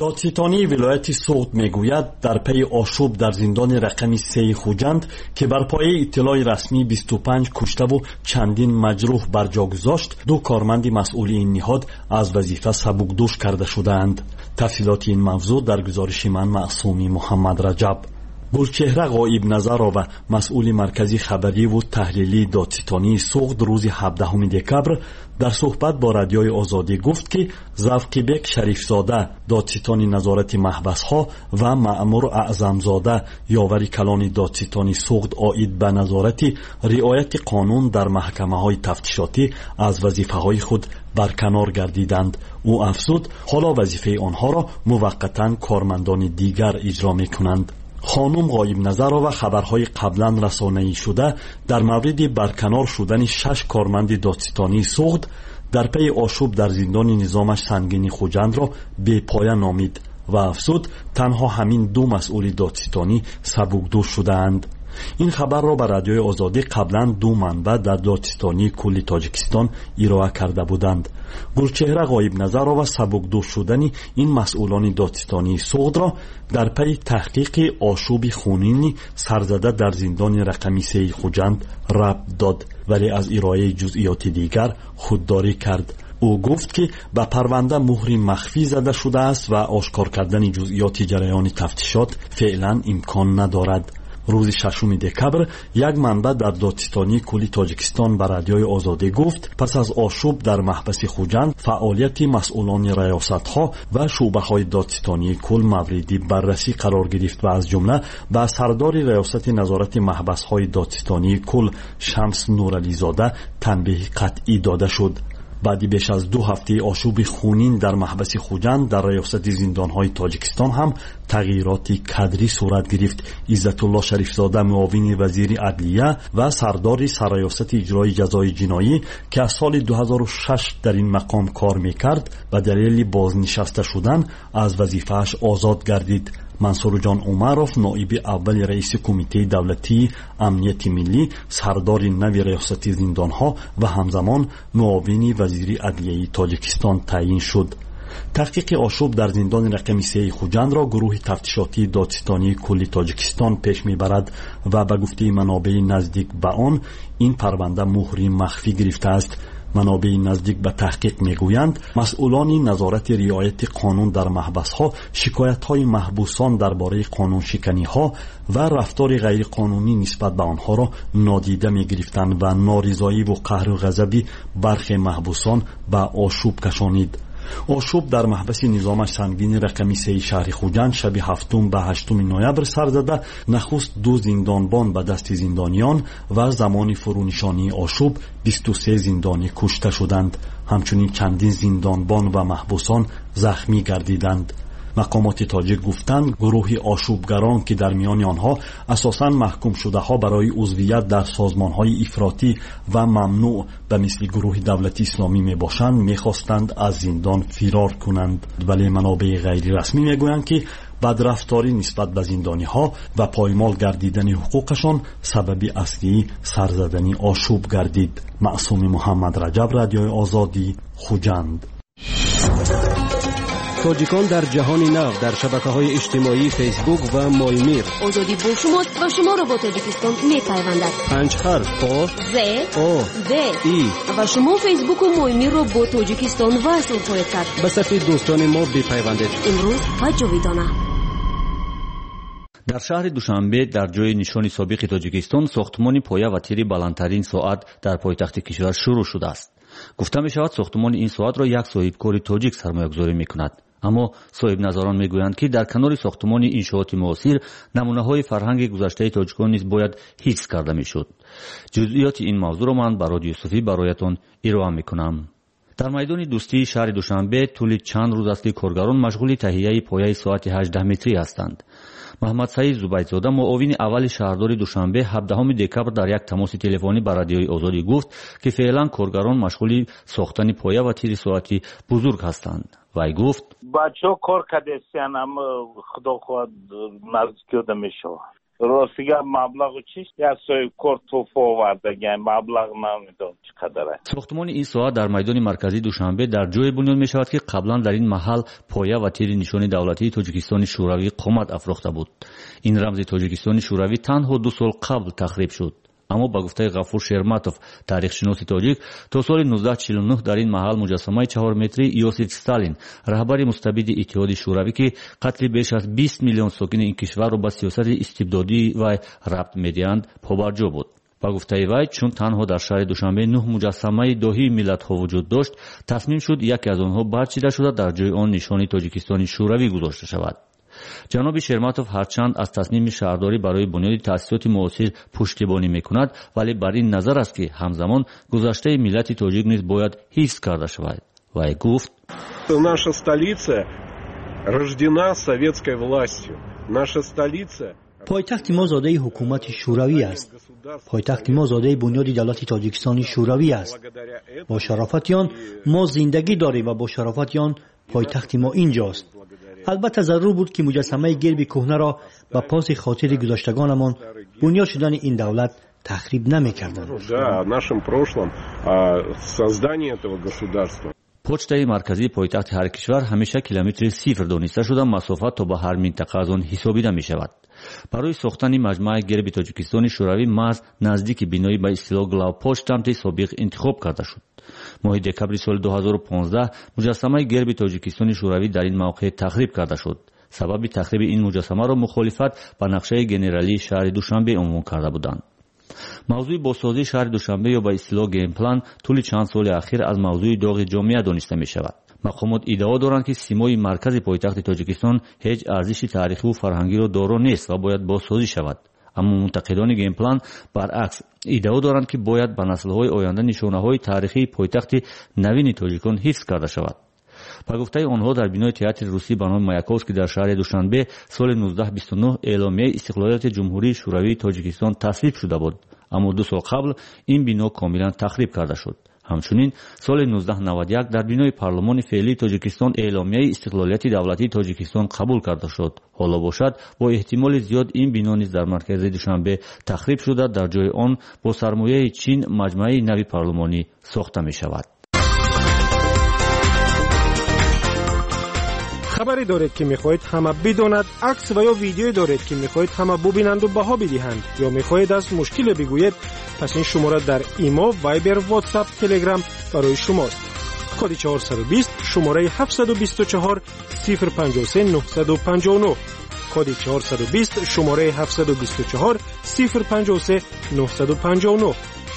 دادستانی ولایت سوخت میگوید در پی آشوب در زندان رقم 3 خوجند که بر پایه اطلاع رسمی 25 کشته و چندین مجروح بر جا گذاشت، 2 کارمند مسئول این نهاد از وظیفه سبکدوش کرده شدند. تفصیلات این موضوع در گزارش من معصومی محمد رجب. گلچهره غایب نظر و مسئول مرکزی خبری و تحلیلی دادستانی سوخت روز 17 دکبر در صحبت با رادیوی آزادی گفت که زوقیبک شریفزاده دادستانی نظارت محبس‌ها و مأمور اعظمزاده یاوری کلان دادستانی سوخت عاید به نظارت رعایت قانون در محکمه‌های تفتیشاتی از وظیفه‌های خود برکنار گردیدند. او افزود حالا وظیفه آنها را موقتاً کارمندان دیگر اجرا می‌کنند. خانم غایب نظر و خبرهای قبلا رسانه‌ای شده در مورد برکنار شدن 6 کارمند دادستانی سوخت در پی آشوب در زندان نظامش سنگینی خوجند را بی پایه نامید و افزود تنها همین 2 مسئول دادستانی سبکدوش شدند. این خبر را به رادیوی آزادی قبلا 2 منبع در دادستانی کل تاجیکستان ارائه کرده بودند. گلچهره غایب نظر و سبکدوش شدن این مسئولان دادستانی سوخت را در پی تحقیق آشوب خونین سرزده در زندان رقم 3 خوجند ربط داد، ولی از ارائه جزئیات دیگر خودداری کرد. او گفت که به پرونده مهر مخفی زده شده است و آشکار کردن جزئیات جریان تفتیشات فعلا امکان ندارد. روز 6 دکبر یک منبع در دادستانی کلی تاجیکستان به رادیوی آزادی گفت پس از آشوب در محبس خوجند فعالیت مسئولان ریاست‌ها و شعبه‌های دادستانی کل موردی بررسی قرار گرفت و از جمله به سردار ریاست نظارت محبس‌های دادستانی کل شمس نورعلیزاده تنبیه قطعی داده شد. بعد بیش از 2 هفته آشوب خونین در محبس خوجند در ریاست زندان‌های تاجیکستان هم تغییرات کادری صورت گرفت. عزت الله شریفزاده معاون وزیر عدلیه و سردار سرریاست اجرای جزای جنایی که از سال 2006 در این مقام کار میکرد به دلیل بازنشسته شدن از وظیفه‌اش آزاد گردید. منصور جان عمروف نایب اول رئیس کمیته دولتی امنیت ملی سردار نوی ریاست زندان‌ها و همزمان معاون وزیر عدلیه تاجیکستان تعیین شد. تحقیق آشوب در زندان رقم 3 خوجند را گروه تفتیشاتی دادستانی کل تاجیکستان پیش میبرد و به گفته منابع نزدیک به آن این پرونده مهر مخفی گرفته است. منابع نزدیک به تحقیق میگویند مسئولان نظارت رعایت قانون در محبس‌ها شکایت‌های محبوسان درباره قانون شکنی‌ها و رفتار غیر قانونی نسبت به آنها را نادیده می‌گرفتند و نارضایی و قهر و غضب برخی محبوسان به آشوب کشانید. آشوب در محبس نظامش سنگین رقم 3 شهر خوجند شب 7 به 8 نوامبر سر زده نخست 2 زندانبان به دست زندانیان و زمان فرونشانی آشوب 23 زندانی کشته شدند. همچنین چندین زندانبان و محبوسان زخمی گردیدند. مقامات تاجیک گفتند گروه آشوبگران که در میان آنها اساساً محکوم شده ها برای عضویت در سازمان‌های افراطی و ممنوع به مثل گروه دولتی اسلامی میباشند میخواستند از زندان فرار کنند، ولی منابع غیر رسمی میگویند که بدرفتاری نسبت به زندانی ها و پایمال گردیدن حقوقشان سبب اصلی سرزدن آشوب گردید. معصوم محمد رجب، رادیوی آزادی، خوجند. تاجیکان در جهان نو در شبکه‌های اجتماعی فیسبوک و مایمیر. آزادی با شماست و شما را با تاجیکستان می‌پیوندد. 5 حرف آ ز آ د ای و شما فیسبوک و مایمیر را با تاجیکستان وصل خواهید کرد. به صفحه دوستان ما بپیوندید. امروز و جاویدانه. در شهر دوشنبه در جای نشان سابق تاجیکستان ساختمان پایه و تیر بلندترین ساعت در پایتخت کشور شروع شده است. گفته می شود ساختمان این ساعت را یک صاحبکار تاجیک سرمایه‌گذاری می‌کند. اما صاحب نظران میگویند که در کنار ساختمان انشاءات معاصر نمونه‌های فرهنگ گذشته تاجیکان نیز باید حفظ کرده میشد. جزئیات این موضوع را من برای یوسفی برایتان ارائه میکنم. در میدان دوستی شهر دوشنبه طول چند روز است که کارگران مشغول تهیه پایه ساعت 18 متری هستند. محمد سعید زبیدزاده معاون اول شهردار دوشنبه 17 دکبر در یک تماس تلفنی با رادیوی آزادی گفت که فعلا کارگران مشغول ساختن پایه و تیر ساعتی بزرگ هستند. وی گفت بچه‌ها کار کردن اما خدا خواهد مرز کرده میشه. روسیه مبلغ چیست یا سوی کور توفو آوردگی مبلغ نمیدونم چقدره. ساختمان این ساعت در میدان مرکزی دوشنبه در جای بنیاد می شود که قبلا در این محل پایه و تیر نشان دولتی تاجیکستان شوروی قامت افروخته بود. این رمز تاجیکستان شوروی تنها 2 سال قبل تخریب شد. اما با گفته غفور شرماتوف تاریخشناس تاجیک تا سال 1949 در این محل مجسمه 4 متری یوسف استالین رهبر مستبد اتحاد شوروی که قتل بیش از 20 میلیون ساکن این کشور را به سیاست استبدادی و ربط می‌دهند پابرجا بود. با گفته وی چون تنها در شهر دوشنبه 9 مجسمه داهی ملت‌ها وجود داشت تصمیم شد یکی از آنها برچیده شده در جای آن نشانی تاجیکستان شوروی گذاشته شود. جناب شرماتوف هرچند از تصمیم شهرداری برای بنیاد تأسیسات معاصر پشتیبانی میکند ولی بر این نظر است که همزمان گذشته ملت تاجیک نیز باید حفظ کرده شود. وی گفت наша столица рождена советской властью. наша столица پایتخت ما زاده حکومت شوروی است. پایتخت ما زاده بنیاد دولت تاجیکستان شوروی است. با شرافت آن ما زندگی داریم و با شرافت آن پایتخت ما اینجاست. البته ضرور بود که مجسمه گربی کهنه را به پاس خاطر گذشتگانمان بنیاد شدن این دولت تخریب نمی‌کردند. پوچتای مرکزی پایتخت هر کشور همیشه کیلومتر صفر دانسته شده مسافت تا به هر منطقه از آن حسابیده می شود. برای ساختن مجمع گربی تاجیکستان شوروی محض نزدیک بینایی به اصطلاح گلاوپوچت سمت سابق انتخاب کرده شد. ماه دکبر سال 2015 مجسمه گربی تاجیکستان شوروی در این موقع تخریب کرده شد. سبب تخریب این مجسمه را مخالفت با نقشه گنرالی شهر دوشنبه عنوان کرده بودند. موضوع بازسازی شهر دوشنبه یا به اصطلاح گیم پلان طول چند سال اخیر از موضوع داغ جامعه دانسته می شود. مقامات ادعا دارند که سیمای مرکز پایتخت تاجیکستان هیچ ارزش تاریخی و فرهنگی را دارا نیست و باید بازسازی شود. اما منتقدان گیم پلان برعکس ادعا دارند که باید به نسل‌های آینده نشانه‌های تاریخی پایتخت نوین تاجیکان حفظ کرده شود. با گفته آنها در بینای تئاتر روسی به نام مایاکوفسکی در شهر دوشنبه سال 1929 اعلامیه استقلالیت جمهوری شوروی تاجیکستان تصویب شده بود، اما 2 سال قبل این بنا کاملا تخریب کرده شد. همچنین سال 1991 در بینای پارلمان فعلی تاجیکستان اعلامیه استقلالیت دولتی تاجیکستان قبول کرده شد. حالا باشد با احتمال زیاد این بنا نیز در مرکز دوشنبه تخریب شده در جای آن با سرمایه چین مجمع نوی پارلمانی ساخته می شود. خبری دارید که میخواهید همه بداند، عکس و یا ویدیویی دارید که میخواهید همه ببینند و بها بدهند یا میخواهید از مشکل بگویید، پس این شماره در ایمو، وایبر، واتساپ، تلگرام برای شماست. کد 420 شماره 724 053 959 کد 420 شماره 724 053 959.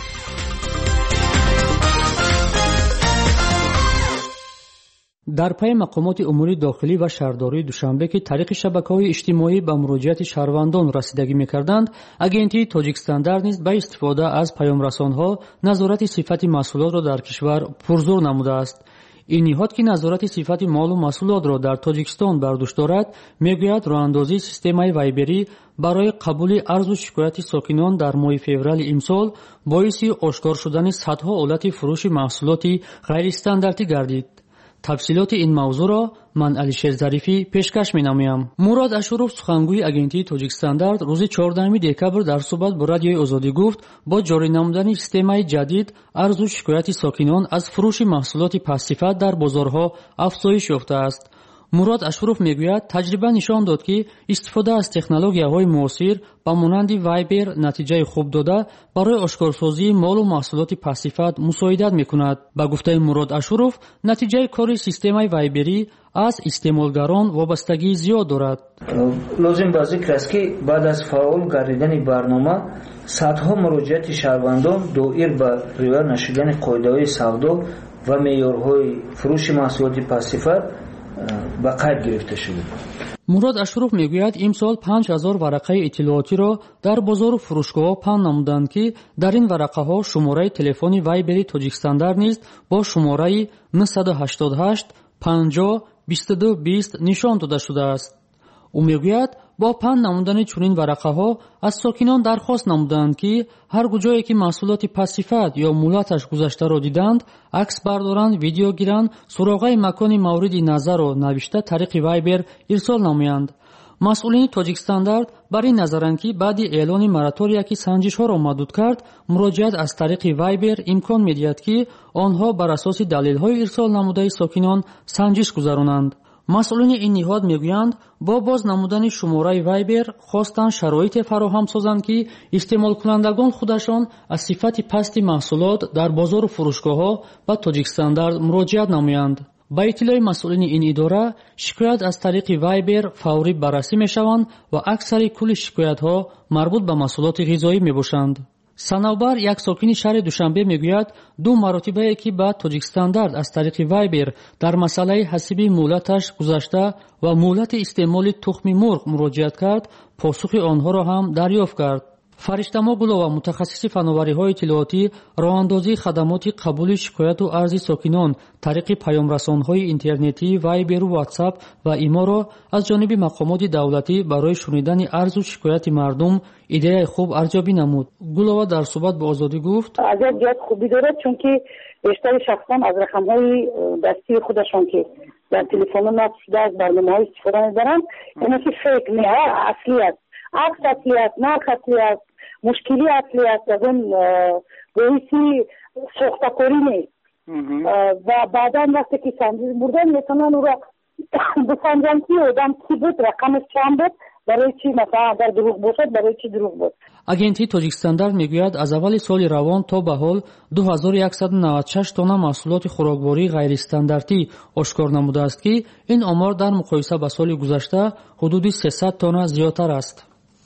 در پی مقامات امور داخلی و شهرداری دوشنبه که طریق شبکه‌های اجتماعی به مراجعت شهروندان رسیدگی می‌کردند، اگنتی تاجیکستان نیز به استفاده از پیام‌رسان‌ها نظارت صفت محصولات را در کشور پرزور نموده است. این نهاد که نظارت صفت مال و محصولات را در تاجیکستان بر دوش دارد، میگوید راهاندازی سیستم وایبری برای قبول عرض و شکایت ساکنان در ماه فوریه امسال باعث آشکار شدن صدها حالت فروش محصولات غیر استانداردی گردید. تفصیلات این موضوع را من علیشیر ظریفی پیشکش می‌نمایم. مراد اشروف سخنگوی اگنتی تاجیکستان روز 14 دکبر در صحبت با رادیوی آزادی گفت با جاری نمودن سیستم جدید عرض و شکایت ساکنان از فروش محصولات پس‌صفت در بازارها افزایش یافته است. مراد اشروف میگوید تجربه نشان داد که استفاده از تکنولوژی‌های معاصر با مانند وایبر نتیجه خوب داده برای آشکارسازی مال و محصولات پس‌صفت مساعدت میکند. با گفته مراد اشروف نتیجه کار سیستم وایبری از استعمالگران وابستگی زیاد دارد. لازم به ذکر است که بعد از فعال گردیدن برنامه صدها مراجعت شهروندان دایر به رعایت نشدن قاعده‌های سودا و معیارهای فروش محصولات پس‌صفت به قید گرفته شده. مراد اشروف میگوید امسال 5000 ورقه اطلاعاتی را در بازار و فروشگاه‌ها پهن نمودند که در این ورقه‌ها شماره تلفن وایبری تاجیکستان نیز با شماره 988 50 22 20 نشان داده شده است. او میگوید با پهن نمودن چنین ورقه‌ها از ساکنان درخواست نمودند که هر کجایی که محصولات پس‌صفت یا مولاتش گذشته را دیدند عکس بردارند، ویدیو گیرند، سراغ مکان مورد نظر را نوشته طریق وایبر ارسال نمایند. масъулини тоҷикстандард бар ин назаранд ки баъди эълони моратория ки санҷишҳоро маҳдуд кард, муроҷиат аз тариқи вайбер имкон медиҳад ки онҳо бар асоси далелҳои ирсол намудаи сокинон санҷиш гузаронанд. масъулини ин ниҳод мегӯянд, бо боз намудани шумораи вайбер хостанд шароите фароҳам созанд ки истеъмолкунандагон худашон аз сифати пасти маҳсулот дар бозору фурӯшгоҳҳо ба тоҷикстандард муроҷиат намоянд. ба иттилои масъулини ин идора, шикоят аз тариқи вайбер фаврӣ баррасӣ мешаванд ва аксари кулли шикоятҳо марбут ба маҳсулоти ғизоӣ мебошанд. санавбар, як сокини шаҳри душанбе, мегӯяд ду маротибае ки ба тоҷикстандард аз тариқи вайбер дар масъалаи ҳасиби муҳлаташ гузашта ва муҳлати истеъмоли тухми мурғ муроҷиат кард, посухи онҳоро ҳам дарёфт кард. фариштамо гулова, мутахассиси фановариҳои иттилоотӣ, роҳандозии хадамоти қабули шикояту арзи сокинон тариқи паёмрасонҳои интернетӣ, вайберу ватсап ва иморо аз ҷониби мақомоти давлатӣ барои шунидани арзу шикояти мардум идеяи хуб арзёбӣ намуд. гулова дар суҳбат ба озодӣ гуфт: аз як ҷиҳат хубӣ дорад, чунки бештари шахсон аз рақамҳои дастии худашон ки дар телефонҳо насб шуда аз барномаҳо истифода мебаранд, яъне фейк не аслӣ аст. акс аслӣ аст, нарх аслӣ аст, мушкилӣ аслӣ аст, ягон боиси сохтакорӣ нест. ва баъдан вақте ки санҷиш бурдан метавонанд ӯро бисанҷанд ки одам чӣ буд, рақамаш чанд буд, барои чӣ масалан агар дурӯғ бошад, барои чӣ дурӯғ буд. агентии тоҷикстандард мегӯяд, аз аввали соли равон то ба ҳол 2196 тонна маҳсулоти хӯроквории ғайристандартӣ ошкор намудааст ки ин омор дар муқоиса ба соли гузашта ҳудуди 300 тонна зиёдтар аст.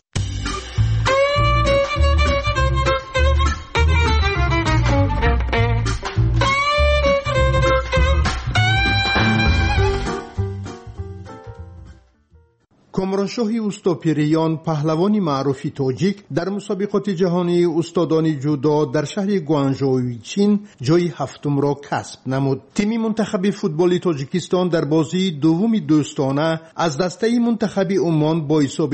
کامرانشاه اوستاپیریان، پهلوان معروف تاجیک، در مسابقات جهانی استادان جودو در شهر گوانژوی چین جای هفتم را کسب نمود. تیم منتخب فوتبال تاجیکستان در بازی دوم دوستانه از دسته منتخب عمان با حساب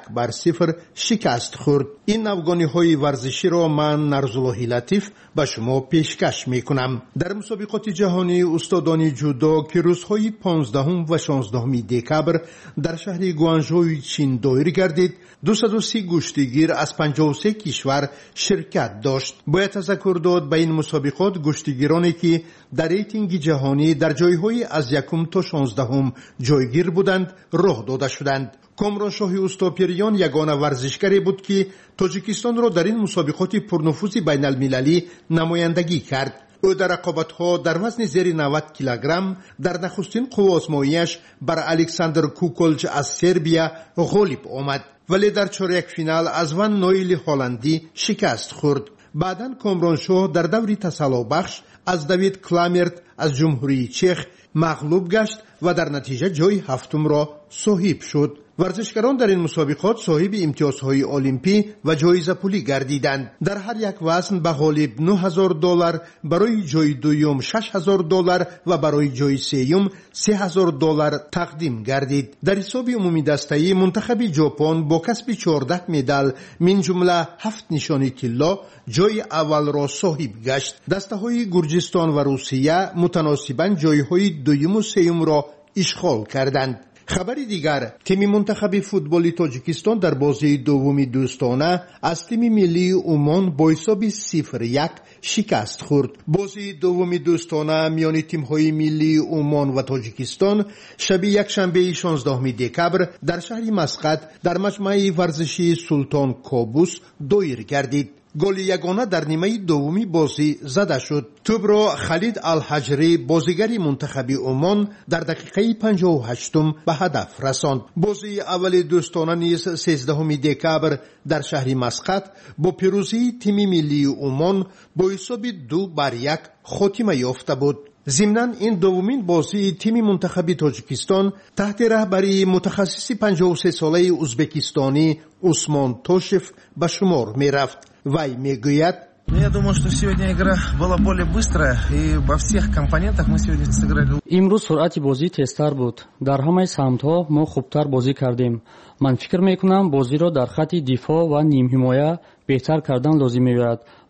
1-0 شکست خورد. این افغانی‌های ورزشی را من نرزالله لطیف به شما پیشکش میکنم. در مسابقات جهانی استادان جودو که روزهای 15 و 16 دکبر در شهر گوانژوی چین دایر گردید، 230 گشتیگیر از 53 کشور شرکت داشت. باید تذکر داد به این مسابقات گشتیگیرانی که در ریتینگ جهانی در جایهای از 1 تا 16 جایگیر بودند راه داده شدند. کامرانشاه اوستاپیریان یگانه ورزشکاری بود که تاجیکستان را در این مسابقات پرنفوذ بین المللی نمایندگی کرد. او در رقابت‌ها در وزن زیر 90 کیلوگرم در نخستین قوآزمایی‌اش بر الکساندر کوکولچ از سربیا غالب آمد، ولی در چهارک فینال از وان نویل هلندی شکست خورد. بعداً کامرانشاه در دوری تسلابخش از دوید کلامرت از جمهوری چخ مغلوب گشت و در نتیجه جای هفتم را صاحب شد. ورزشکاران در این مسابقات صاحب امتیازهای المپی و جایزه پولی گردیدند. در هر یک وزن به غالب $9,000، برای جای دوم $6,000 و برای جای سوم $3,000 تقدیم گردید. در حساب عمومی دسته‌ای منتخب ژاپن با کسب 14 مدال من جمله 7 نشانی طلا جای اول را صاحب گشت. دسته‌های گرجستان و روسیه متناسباً جایهای دوم و سوم را اشغال کردند. خبری دیگر، تیم منتخب فوتبال تاجیکستان در بازی دومی دوستانه از تیم ملی عمان با حساب 0-1 شکست خورد. بازی دومی دوستانه میان تیم‌های ملی عمان و تاجیکستان شب یکشنبه 16 دکبر در شهر مسقط در مجمع ورزشی سلطان کابوس دایر گردید. گل یگانه در نیمه دومی بازی زده شد. توپ را خالد الحجری بازیگر منتخب عمان در دقیقه 58 به هدف رساند. بازی اول دوستانه نیز 13 دکبر در شهر مسقط با پیروزی تیم ملی عمان با حساب 2-1 خاتمه یافته بود. ضمناً این دومین بازی تیم منتخب تاجیکستان تحت رهبری متخصص 53 ساله ازبکستانی عثمان توشев به شمار می رفت. وی می گوید: Я думаю, что сегодня игра была более быстрая и во всех компонентах мы сегодня сыграли. имрӯз суръати бозӣ тезтар буд. дар ҳамаи самтҳо мо хубтар бозӣ кардем. ман фикр мекунам бозиро дар хатти дифоъ ва нимҳимоя беҳтар кардан лозим меояд.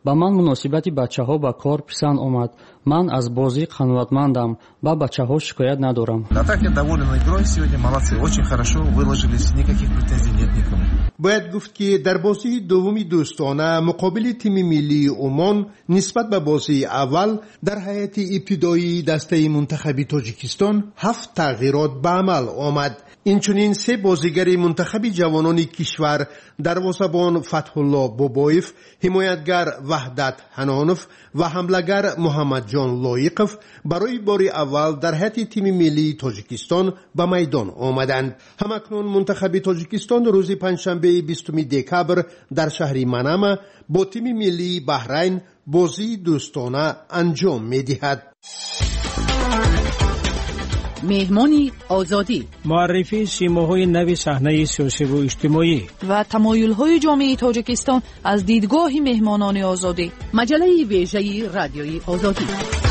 ба ман муносибати бачаҳо ба кор писанд омад. Ман аз бозӣ қаноатмандам, ба бачаҳо шикоят надорам. А так я доволен игрой сегодня, молодцы, очень хорошо выложились, никаких претензий нет никому. باید گفت که در بازی دومی دوستانه مقابل تیم ملی عمان نسبت به بازی اول در هیئت ابتدایی دسته منتخب تاجیکستان 7 تغییرات به عمل آمد. اینچنین 3 بازیگر منتخب جوانان کشور دروازه‌بان فتح‌الله بابایف، حمایتگر وحدت حنانف و حمله‌گر محمد جان لایقов برای بار اول در هیئت تیم ملی تاجیکستان به میدان آمدند. همکنون منتخب تاجیکستان روز پنجشنبه 20 دکبر در شهر منامه با تیم ملی بحرین بازی دوستانه انجام می‌دهد. مهمانی آزادی، معرفی سیماهای نو صحنه سیاسی و اجتماعی و تمایل‌های جامعه تاجیکستان از دیدگاه مهمانان آزادی. مجله ویژه رادیوی آزادی.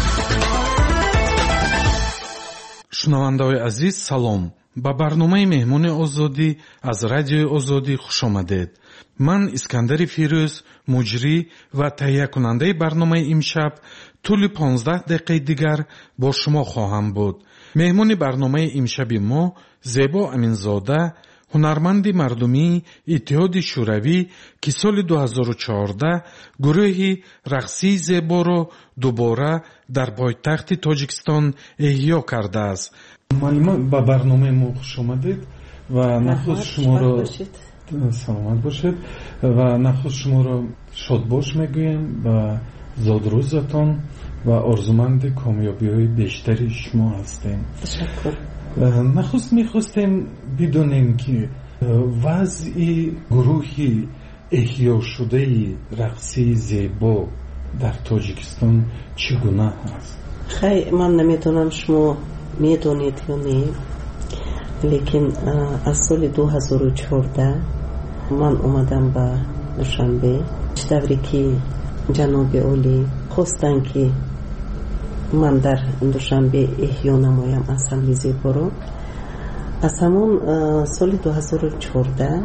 шунавандаҳои азиз салом, ба барномаи меҳмони озодӣ аз радиои озодӣ хушомадед. ман искандари фирӯз, муҷрӣ ва таҳиякунандаи барномаи имшаб тӯли 15 дақиқаи дигар бо шумо хоҳам буд. меҳмони барномаи имшаби мо зебо аминзода, ҳунарманди мардумии иттиҳоди шӯравӣ ки соли 2014 гурӯҳи рақсии зеборо дубора дар пойтахти тоҷикистон эҳё кардааст. маълума ба барномаи мо хушомадед ва нахуд шуморо саломат бошед ва нахуд шуморо шодбош мегӯем ба зодрӯзатон ва орзуманди комёбиҳои бештари шумо ҳастем. нахуст мехостем бидонем ки вазъи гурӯҳи эҳёшудаи рақсии зебо дар тоҷикистон чӣ гуна ҳаст? хай ман намедонам шумо медонед ё не, лекин аз соли 2014 ман омадам ба душанбе давре ки ҷаноби олӣ хостанд ки ман дар душанбе эҳё намоям ансамбли зеборо. аз ҳамон соли 2014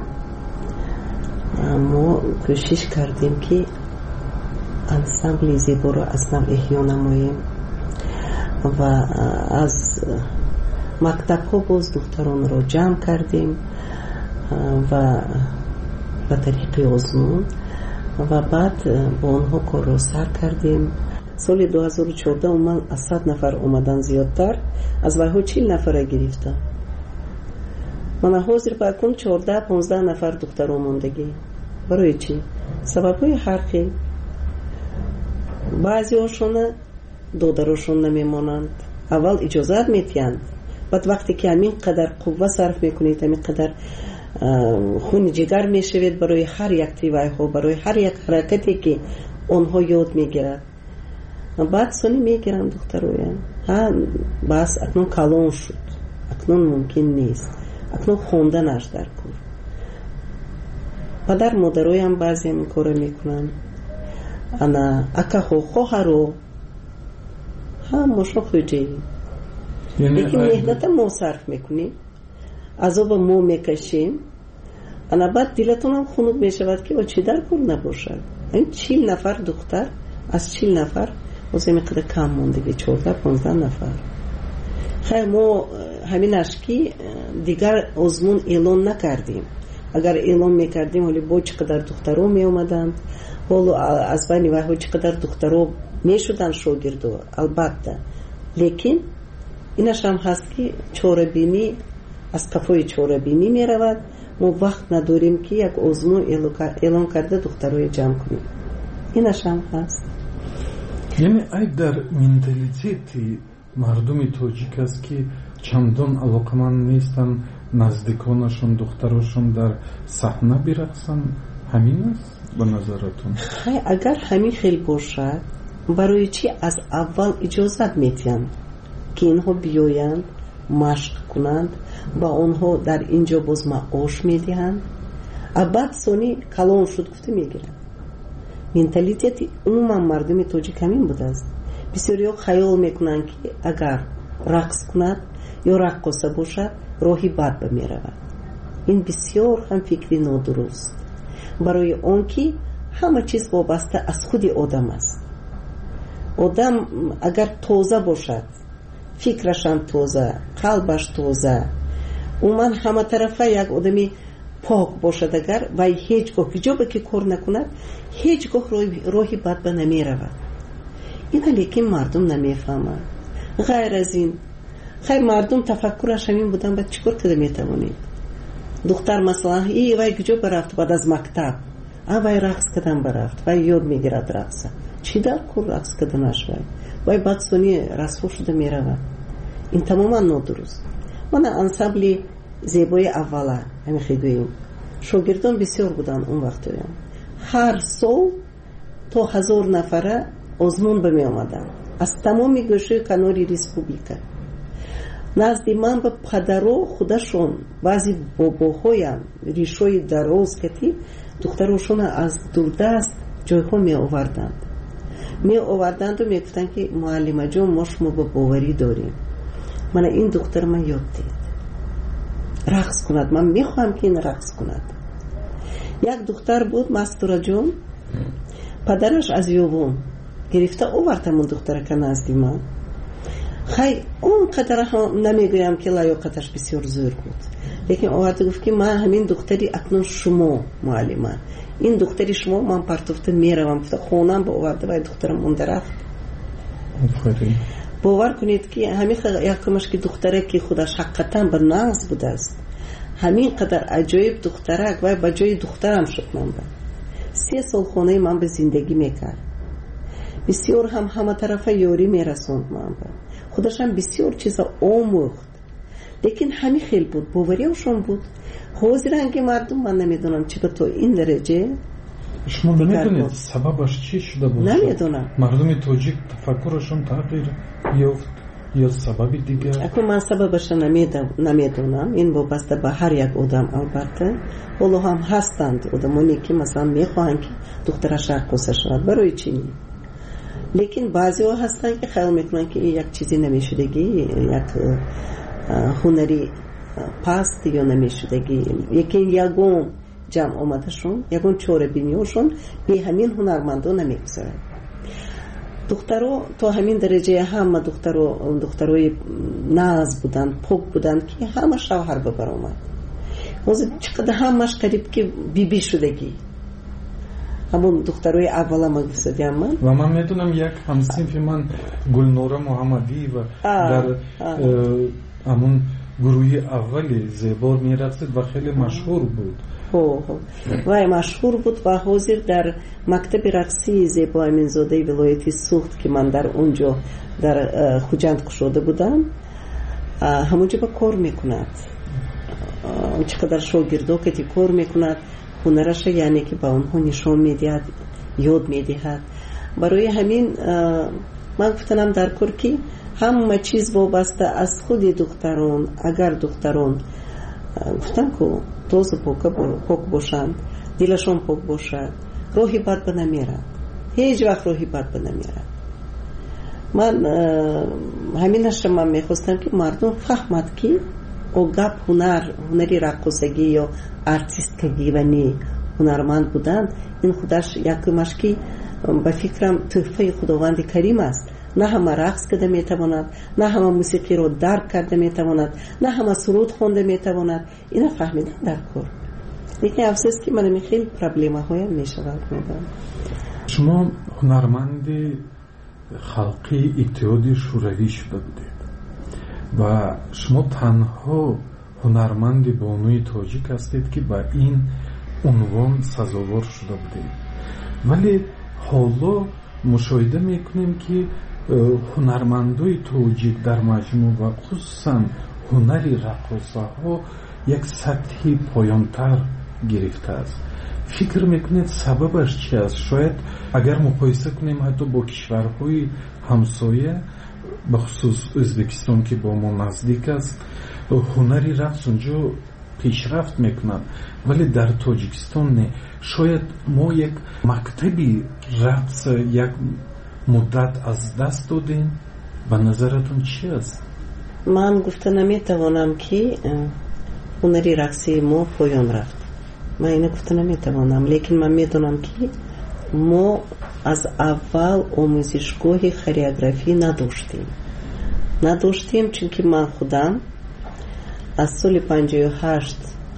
мо кӯшиш кардем ки ансамбли зеборо аз нав эҳё намоем ва аз мактабҳо боз духтаронро ҷамъ кардем ва ба тариқи озмун ва баъд бо онҳо корро сар кардем. соли 2014 умуман аз 100 нафар омадан зиёдтар, аз вайҳо 40 нафара гирифта. мана ҳозир ба акун 14-15 нафар духтаро мондагӣ. барои чӣ? сабабҳои ҳар хел. баъзеҳошона додарошон намемонанд, аввал иҷозат метиҳанд, баъд вақте ки ҳамин қадар қувва сарф мекунед, ҳамин қадар хуни ҷигар мешавед барои ҳар як тивайҳо, барои ҳар як ҳаракате ки онҳо ёд мегирад, баъд сони мегиранд духтароям. бас акнун калон шуд, акнун мумкин нест, акнун хонданаш дар кор. падар модароям баъзеам ин кора мекунанд. ана акаҳо хоҳаро мошо хуҷаи лекин меҳната мо сарф мекунем, азоба мо мекашем, ана баъд дилатонам хунук мешавад ки чӣ дар кор набошад. ин 40 нафар духтар аз 40 нафар озем қадар кам мондагӣ, 14-15 нафар. хай мо ҳаминаш ки дигар озмун эълон накардем. агар эълон мекардем ҳоли бо чӣ қадар духтаро меомаданд, ҳоло аз байни вайҳо чӣ қадар духтаро мешуданд шогирдо, албатта. лекин инашам ҳаст ки чорабинӣ аз қафои чорабинӣ меравад. мо вақт надорем ки як озмун эълон карда духтарои ҷамъ кунем. инашам ҳаст. яъне ай дар менталитети мардуми тоҷик аст ки чандон алоқаманд нестанд наздиконашон духтарошон дар саҳна бирақсанд. ҳамин аст ба назаратон? агар ҳамин хел бошад, барои чӣ аз аввал иҷозат метиҳанд ки инҳо биёянд, машқ кунанд, ба онҳо дар инҷо боз маош медиҳанд, баъд сони калон шуд гуфта мегиранд. менталитети умуман мардуми тоҷик ҳамин будааст. бисёриҳо хаёл мекунанд ки агар рақс кунад ё раққоса бошад, роҳи бад меравад. ин бисёр ҳам фикри нодуруст. барои он ки همه چیز وابسته از خود آدم است. آدم اگر تازه باشد، فکرشان تازه، قلبش تازه، من همه طرفه یک آدمی پاک باشد، اگر و هیچگاه جا که کار نکند هیچگاه راهی بد به نمی رود. این لیکن مردم نمیفهمند. غیر از این خیلی مردم تفکرش همین بودن باید چیکار کرده میتوانید. دختر مثلا وای کجا برفت بعد از مکتب وای رقص کردن برفت وای یاد میگیرد رقص چی در کور رقص کردنش وای بعد سونی رسوا شده میرود. این تماما نادرست. من انسامبلی زیبای اوله همین خیلی شاگردان بسیار بودن اون وقت. هر سال تا 1000 نفره آزمون به می آمدن از تمام گوشه کناری ریسپوبلیکا. نزد من به پدرو خودشون بعضی باباهایم ریشوی دراز کتی دخترشون از دوردست جایها می آوردند و می گفتن که معلمه جان ما شما به باوری داریم. من این دختر من یاد دید رقص کند. من می خواهم که این رقص کند. یک دختر بود مستوره جان، پدرش از یوبون گرفته آوردم اون دختره که نزدی من. خیلی اون قدر هم نمیگویم که لیاقتش بسیار زور بود، لیکن آورده گفت که من همین دختری اکنون شما معلمه، این دختری شما من پرتفته میروم. خونم با آورده و دخترم اون درخت. باور کنید که همین یکمش که دختره که خودش حقیقتا به ناز بوده است، همین قدر عجایب دخترک و به جای دخترم شد. من 3 سال خونه من به زندگی میکرد. بسیار همه طرفه یاری میرسوند. من خودش هم بسیار چیزا آموخت، لیکن همین خیلی بود باوریشون بود. حاضرن مردم من نمیدونم چی به تو این درجه. شما نمیدونید سببش چی شده بود؟ نمیدونم. مردم تاجیک تفکرشون تغییر یافت یا سبب دیگه؟ اکنون من سببش نمیدونم. این وابسته به هر یک آدم البته. ولو هم هستند آدمانی که مثلا میخواهند که دخترش رقاصه شود برای چی. لیکن بعضی ها هستن که خیال میکنن که یک چیزی نمیشدگی، یک هنری پست یا نمیشدگی. یکی یگون جمع آمده شون، یگون چوره بینیوشون به همین هنرمندان نمیگذاره. دخترها تا همین درجه همه دخترای ناز بودن، پاک بودن که همه شوهر ببر آمد. چقدر همش قریب که بیبی شدگی. همون دخترای اولا ما گفتیم من. و من میدونم یک همسنف من گلنوره محمدی و در همون گروهی اولی زیبار میرقصید و خیلی مشهور بود. و مشهور بود و حاضر در مکتب رقصی زیبا امینزاده ولایتی سوخت که من در اونجا در خوجند کشوده بودم همونجا با کار میکند. چقدر شاگردو که کار میکند هنرش، یعنی که با اونها نشون میدهد، یاد میدهد. برای همین من گفتنم در کار که همه چیز وابسته از خود دختران. اگر دختران گفتم که توز پاک باشند، دلشون پاک باشد، راهی بد به نمیرد. هیچ وقت راهی بد به نمیرد. من همینش من میخواستم که مردم فهمد که او گپ هنری رقصگی یا ارتیستگی و نی هنرمند بودن این خودش یکمش که به فکرم تحفه خداوند کریم است. نه همه رقص کرده میتواند، نه همه موسیقی رو درک کرده میتواند، نه همه سرود خونده میتواند. اینا فهمیدن در کار. لیکن افسوس که من خیلی پرابلم های میشود. شما هنرمند خلقی اتحاد شوروی شده بودید و شما تنها هنرمند بانوی تاجیک هستید که با این عنوان سزاوار شده بودید. ولی حالا مشاهده میکنیم که هنرمندای تاجیک در مجموع و خصوصا هنری رقاصه ها یک سطحی پایانتر گرفته است. فکر میکنید سببش چی است؟ شاید اگر مقایسه کنیم حتی با کشورهای همسایه بخصوص ازبکستان که با ما نزدیک است، هنری رقص اونجا پیشرفت میکنند ولی در تاجیکستان نه. شاید ما یک مکتبی رقص یک مدت از دست دادیم. به نظرتون چی است؟ من گفته نمیتوانم که هنری رقصی ما پایان رفت. من اینو گفته نمیتوانم، لیکن من میدونم که ما از اول آموزشگاه خореографی نداشتیم چون که من خودم از سال 58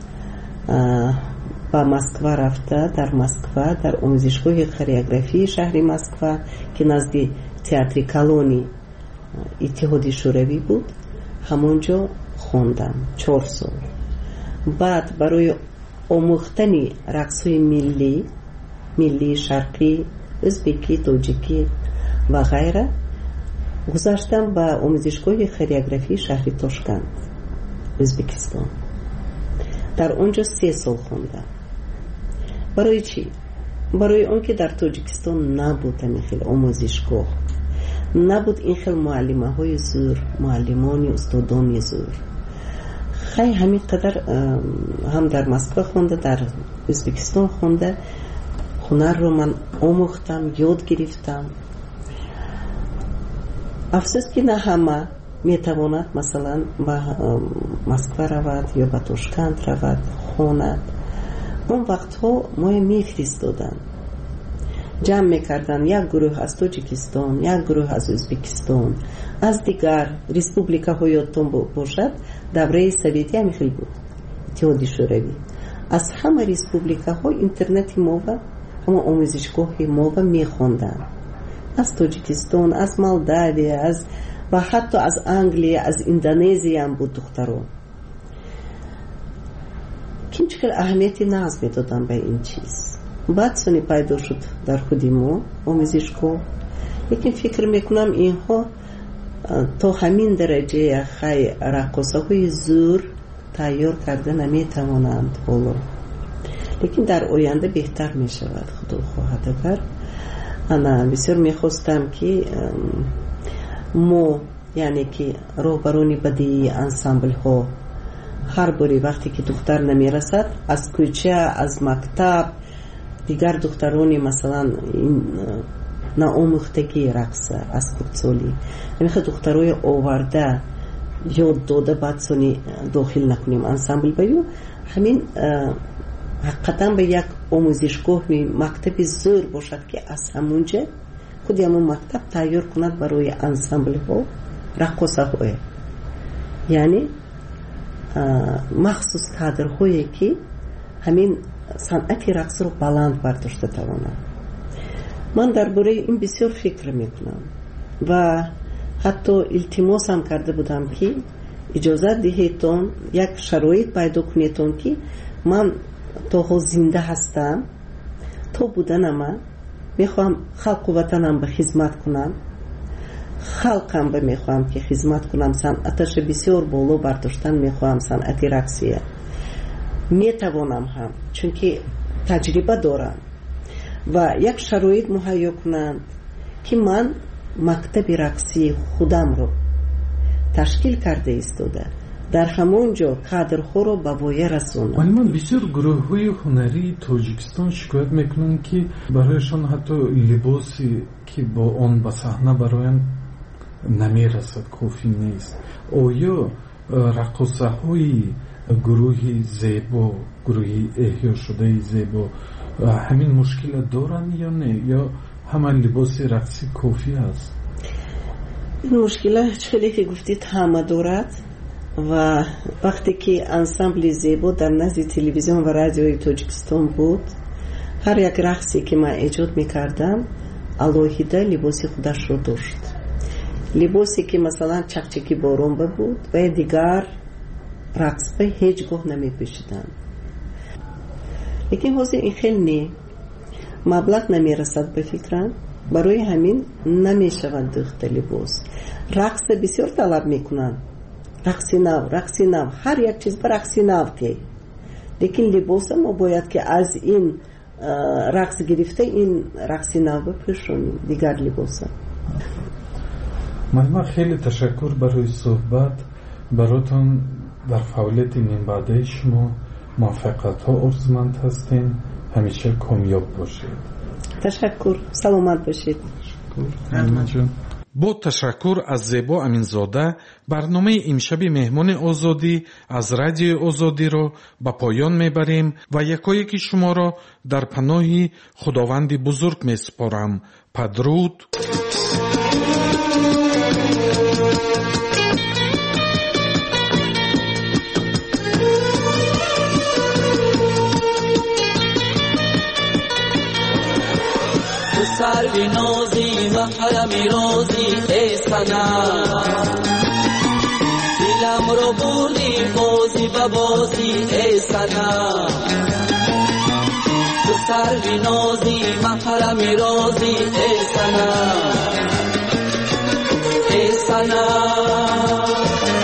با مسکو رفته، در مسکو در آموزشگاه خореографی شهر مسکو که نزدیک تئاتر کلونی اتحادیه شوروی بود، همونجا خوندم 4 سال. بعد برای آموختن رقص‌های ملی شرقی، ازبکی، تاجیکی و غیره گذاشتم به آموزشگاه خореографی شهر تاشکند ازبکستان. در اونجا 3 سال خوندم. برای چی؟ برای اون که در تاجیکستان نبود این خیلی آموزشگاه، نبود این خیلی معلمه های زور، معلمانی استادان زور. خیلی همین قدر هم در مسکو خونده، در ازبکستان خونده، هنر رو من آموختم، یاد گرفتم. افسوس که نه همه میتواند مثلا به مسکو رود یا به تاشکند رود خوند. اون وقت ها ما میفرستادن، جمع میکردن، یک گروه از تاجیکستان، یک گروه از ازبکستان، از دیگر ریسپوبلیکا ها یادتون باشد دوره سوویتی هم خیلی بود، اتحادیه شوروی. از همه ریسپوبلیکا ها اینترنت ما و همه آموزشگاه ما و میخوندن، از تاجیکستان، از مالداوی، و حتی از انگلیه، از اندونزیا هم بود دختران. که چقدر اهمیتی ناز میدادن به این چیز. بعد سنی پیدا شد در خودی ما آموزشگاه. لیکن فکر میکنم اینها تا همین درجه خیلی رقصه های زور تیار کرده نمیتوانند حالا. لیکن در آینده بهتر میشود خدا خواهد اگر. انا بسیار میخواستم که ما یعنی که راهبران بدی انسامبل ها هر باری وقتی که دختر نمیرسد از کوچه، از مکتب، دیگر دخترانی مثلا این ناآموختگی رقص از خودسالی همیشه دخترای آورده یاد داده بعد سونی داخل نکنیم انسامبل بیو. همین حقیقتا به یک آموزشگاه مکتب زور باشد که از همونجا خود همون مکتب تیار کند برای انسامبل ها رقصه های، یعنی مخصوص کادرهایی که همین صنعت رقص رو بلند برداشته توانند. من درباره این بسیار فکر میکنم و حتی التماس هم کرده بودم که اجازه دهیتون یک شرایط پیدا کنیتون که من تا زنده هستم، تا بودنم میخوام خلق و وطنم به خدمت کنم، خلقم به میخوام که خدمت کنم، صنعتش بسیار بالا برداشتن میخوام، صنعت رقصیه میتوانم هم چون که تجربه دارم و یک شرایط مهیا کنند که من مکتب رقصی خودم رو تشکیل کرده ایستاده در همونجا کادرها رو به وایه رسونم. ولی من بسیار گروه های هنری تاجیکستان شکایت میکنن که برایشان حتی لباسی که با آن به صحنه برایم نمیرسد، کافی نیست. آیا رقصه های گروهی زیبا، گروهی احیا شده زیبا همین مشکل دارن یا نه، یا همه لباس رقصی کافی است؟ این مشکل چلی که گفتید همه دارد و وقتی که انسامبل زیبا در نزد تلویزیون و رادیوی تاجیکستان بود، هر یک رقصی که من ایجاد میکردم علاوه لباسی خودش رو داشت. لباسی که مثلا چکچکی بارون بود و دیگر رقص به هیچگاه نمی پوشیدن. لیکن حاضر این خیلی مبلغ نمی رسد به فکرم، برای همین نمی شوند دخت لباس. رقص بسیار طلب می کنن، رقصی نو، هر یک چیز بر رقصی نو که، لیکن لباس ما باید که از این رقص گرفته این رقصی نو بپوشونیم دیگر لباس. من خیلی تشکر برای صحبت براتون. در فعالیت نیم بعده شما موفقیت ها ارزمند هستین، همیشه کامیاب باشید. تشکر، سلامت باشید. تشکر. با تشکر از زیبا امینزاده برنامه امشب مهمان آزادی از رادیو آزادی را به پایان میبریم و یکایک شما را در پناه خداوند بزرگ میسپارم. پدرود. سروی نازی محرمی رازی ای سنم، دلم رو بردی بازی و بازی ای سنم. تو سروی نازی محرمی رازی ای سنم، ای سنم.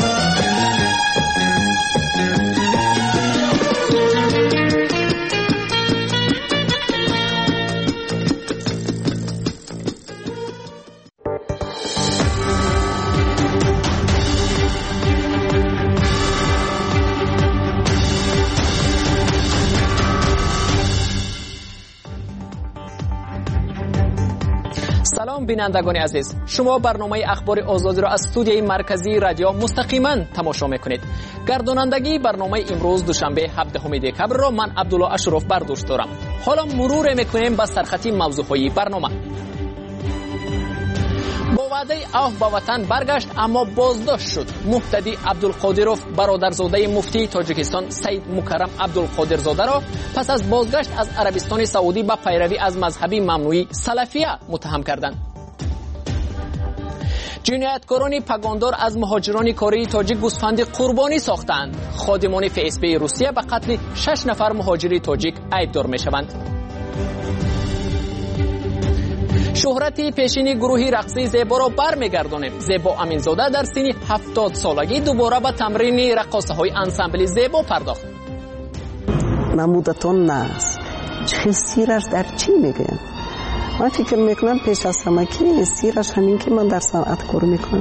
سلام بینندگان عزیز، شما برنامه اخبار آزادی را از استودیوی مرکزی رادیو مستقیما تماشا میکنید. گردانندگی برنامه امروز دوشنبه 17 دکبر را من عبدالله اشرف برداشت دارم. حالا مرور میکنیم به سرخط موضوعهای برنامه. با وعده اوه به وطن برگشت اما بازداشت شد. مهتدی عبدالقادروف برادرزاده مفتی تاجیکستان سید مکرم عبدالقادرزاده را پس از بازگشت از عربستان سعودی به پیروی از مذهب ممنوعی سلفیه متهم کردند. جنایتکاران پگاندار از مهاجران کاری تاجیک گوسفند قربانی ساختند. خادمان FSB روسیه به قتل 6 نفر مهاجری تاجیک عیبدار میشوند. شهرت پیشین گروهی رقصی زیبا را برمیگردانیم. زیبا امینزاده در سن 70 سالگی دوباره به تمرین رقاصه‌های انسامبل زیبا پرداخت. نمودتون ناز چه سیرش در چی میگن؟ من فکر میکنم پیش از همه که سیرش همین که من در صنعت کار میکنم.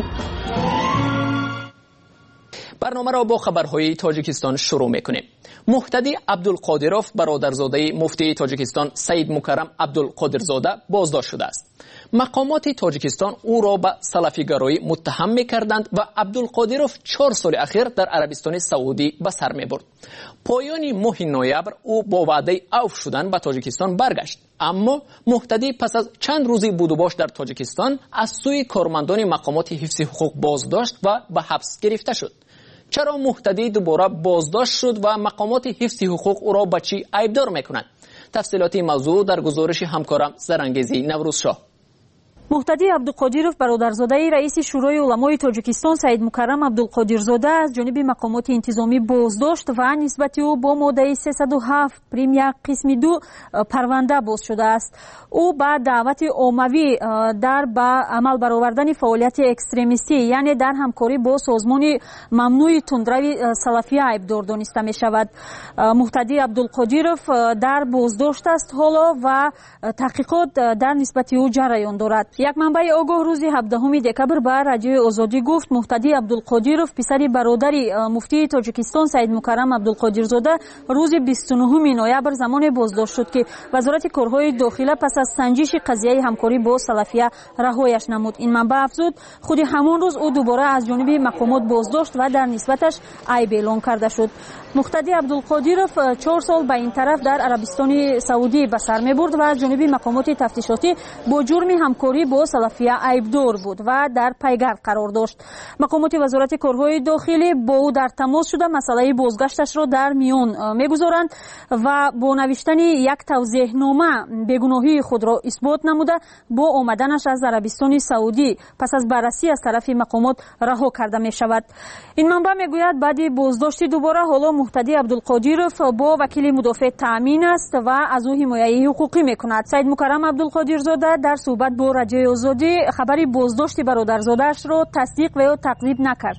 برنامه را با خبرهای تاجیکستان شروع میکنیم. مهتدی عبدالقادروف برادرزاده مفتی تاجیکستان سید مکرم عبدالقادرزاده بازداشت شده است. مقامات تاجیکستان او را به سلفیگرایی متهم میکردند و عبدالقادروف 4 سال اخیر در عربستان سعودی به سر میبرد. پایان ماه نوامبر او با وعده عفو شدن به تاجیکستان برگشت، اما مهتدی پس از چند روزی بود و باش در تاجیکستان از سوی کارمندان مقامات حفظ حقوق بازداشت و به حبس گرفته شد. چرا مهتدی دوباره بازداشت شد و مقامات حفظ حقوق او را به چی عیبدار میکنند؟ تفصیلات موضوع در گزارش همکارم زرانگیزی نوروزشاه. مهتدی عبدالقادروف برادرزاده رئیس شورای علمای تاجیکستان سید مکرم عبدالقادرزاده از جانب مقامات انتظامی بازداشت و نسبت او با ماده 307 پریم 1 قسم 2 پرونده باز شده است. او با دعوت عمومی در به عمل برآوردن فعالیت اکستریمیستی یعنی در همکاری با سازمان ممنوع تندروی سلفیه عیبدار دانسته می شود. مهتدی عبدالقادروف در بازداشت است حالا و تحقیقات در نسبت او جریان دارد. یک منبع آگاه روز 17 دکبر به رادیو آزادی گفت مهتدی عبدالقادروف پسر برادر مفتی تاجیکستان سید مکرم عبدالقادرزاده روز 29 نوامبر زمان بازداشت شد که وزارت کارهای داخله پس از سنجش قضیه همکاری با سلفیه رهایش نمود. این منبع افزود خود همان روز او دوباره از جانب مقامات بازداشت و در نسبتش عیب اعلام کرده شد. مهتدی عبدالقادروف 4 سال به این طرف در عربستان سعودی به سر می‌برد و از جانب مقامات تفتیشاتی با جرم همکاری با سلفیه عیبدار بود و در پیگرد قرار داشت. مقامات وزارت کارهای داخلی با او در تماس شده مسئله بازگشتش را در میان میگذارند و با نوشتن یک توضیحنامه بیگناهی خود را اثبات نموده با آمدنش از عربستان سعودی پس از بررسی از طرف مقامات رها کرده می شود. این منبع میگوید بعد بازداشت دوباره حالا مهتدی عبدالقادروف با وکیل مدافع تامین است و از او حمایت حقوقی میکند. سید مکرم عبدالقادرزاده در صحبت با رادیو آزادی خبری بازداشت برادرزاده‌اش را تصدیق و تکذیب نکرد.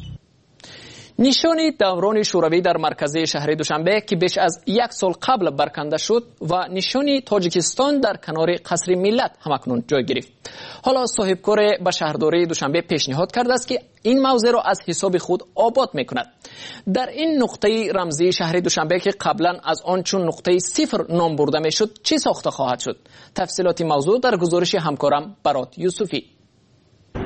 نشان دوران شوروی در مرکز شهر دوشنبه که بیش از 1 سال قبل برکنده شد و نشان تاجیکستان در کنار قصر ملت همکنون جای گرفت. حالا صاحبکار به شهرداری دوشنبه پیشنهاد کرده است که این موضوع را از حساب خود آباد میکند. در این نقطه رمزی شهر دوشنبه که قبلا از آن چون نقطه 0 نام برده میشد چی ساخته خواهد شد؟ تفصیلات موضوع در گزارش همکارم برات یوسفی.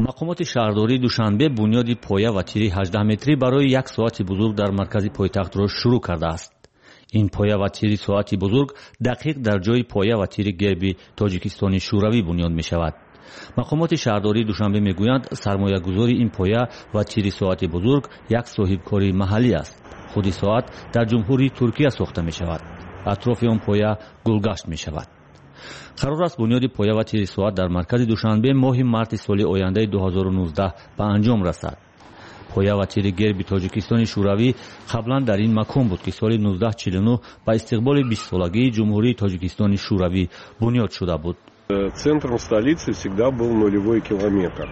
мақомоти шаҳрдории душанбе бунёди поя ва тири 18 метрӣ барои як соати бузург дар маркази пойтахтро шурӯъ кардааст. ин поя ва тири соати бузург дақиқ дар ҷои поя ва тири герби тоҷикистони шӯравӣ бунёд мешавад. мақомоти шаҳрдории душанбе мегӯянд сармоягузори ин поя ва тири соати бузург як соҳибкори маҳаллӣ аст. худи соат дар ҷумҳурии Туркия сохта мешавад. атрофи он поя гулгашт мешавад. қарор аст бунёди поя ва тири соат дар маркази душанбе моҳи марти соли ояндаи 2019 ба анҷом расад. поя ва тири герби тоҷикистони шӯравӣ қаблан дар ин макон буд ки соли 1949 ба истиқболи 20-солагии ҷумҳурии тоҷикистони шӯравӣ бунёд шуда буд. Центром столицы всегда был нулевой километр.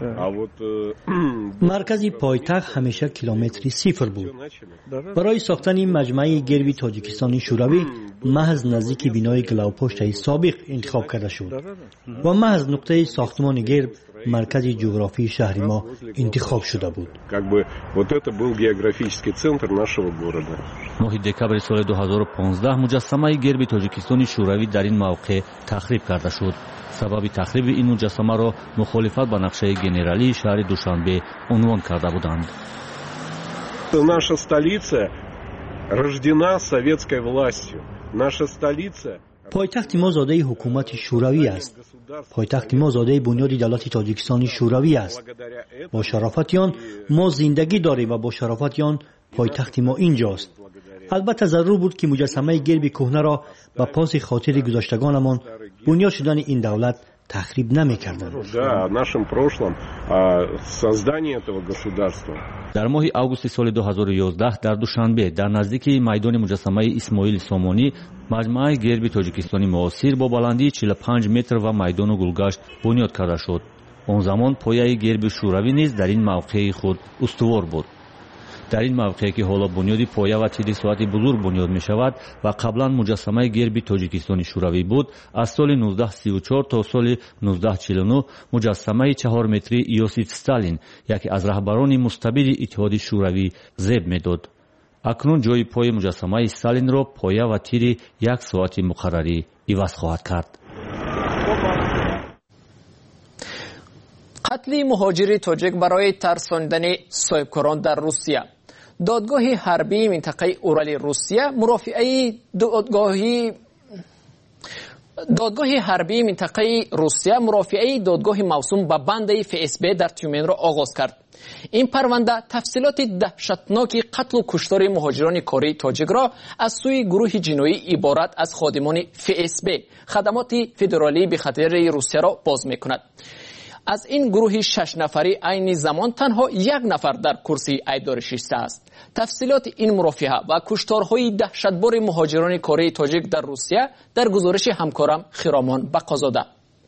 маркази пойтахт ҳамеша километри сифр буд. барои сохтани маҷмӯи герби тоҷикистони шӯравӣ маҳз наздики бинои главпоштаи собиқ интихоб карда шуд ва маҳз нуқтаи сохтмони герб маркази ҷуғрофии шаҳри мо интихоб шуда буд. Вот это был географический центр нашего города. моҳи декабри соли 2015 муҷассамаи герби тоҷикистони шӯравӣ дар ин мавқеъ тахриб карда шуд. сабаби тахриби ин муҷассамаро мухолифат ба нақшаи генералии шаҳри душанбе унвон карда буданд. Наша столица рождена советской властью. Наша столица пойтахти мо зодаи ҳукумати шӯравӣ аст. пойтахти мо зодаи бунёди давлати тоҷикистони шӯравӣ аст. бо шарофати он мо зиндагӣ дорем ва бо шарофати он пойтахти мо инҷост. албатта зарур буд ки муҷассамаи герби кӯҳнаро ба поси хотири гузаштагонамон бунёд шудани ин давлат тахриб намекарданд. нашим прошлом создание этого государства. дар моҳи августи соли 2011 дар душанбе дар наздики майдони муҷассамаи исмоили сомонӣ маҷмӯаи герби тоҷикистони муосир бо баландии 45 метр ва майдону гулгашт бунёд карда шуд. он замон пояи герби шӯравӣ низ дар ин мавқеи худ устувор буд. дар ин мавқеъ ки ҳоло бунёди поя ва тири соати бузург бунёд мешавад ва қаблан муҷассамаи герби тоҷикистони шӯравӣ буд, аз соли 1934 то соли 1949 муҷассамаи 4 метрии Иосиф Сталин, яке аз раҳбарони мустабиди иттиҳоди шӯравӣ, зеб медод. акнун ҷои пои муҷассамаи Сталинро поя ва тири як соати муқаррарӣ иваз хоҳад кард. қатли муҳоҷири тоҷик барои тарсондани соҳибкорон дар Русия. додгоҳи ҳарбии минтақаи Урали Русия додгоҳи ҳарбии минтақаи Русия мурофиаи додгоҳи мавсум ба бандаи ФСБ дар Тюменро оғоз кард. ин парванда тафсилоти даҳшатноки қатлу куштори муҳоҷирони кории тоҷикро аз сӯи гурӯҳи ҷиноӣ иборат аз ходимони ФСБ хадамоти федералии бехатари Русияро боз мекунад. аз ин гурӯҳи 6 нафари айни замон танҳо 1 нафар дар курсии айбдорӣ шистааст. тафсилоти ин мурофиа ва кушторҳои даҳшатбори муҳоҷирони кории тоҷик дар Русия дар гузориши ҳамкорам Хиромон Бақозода.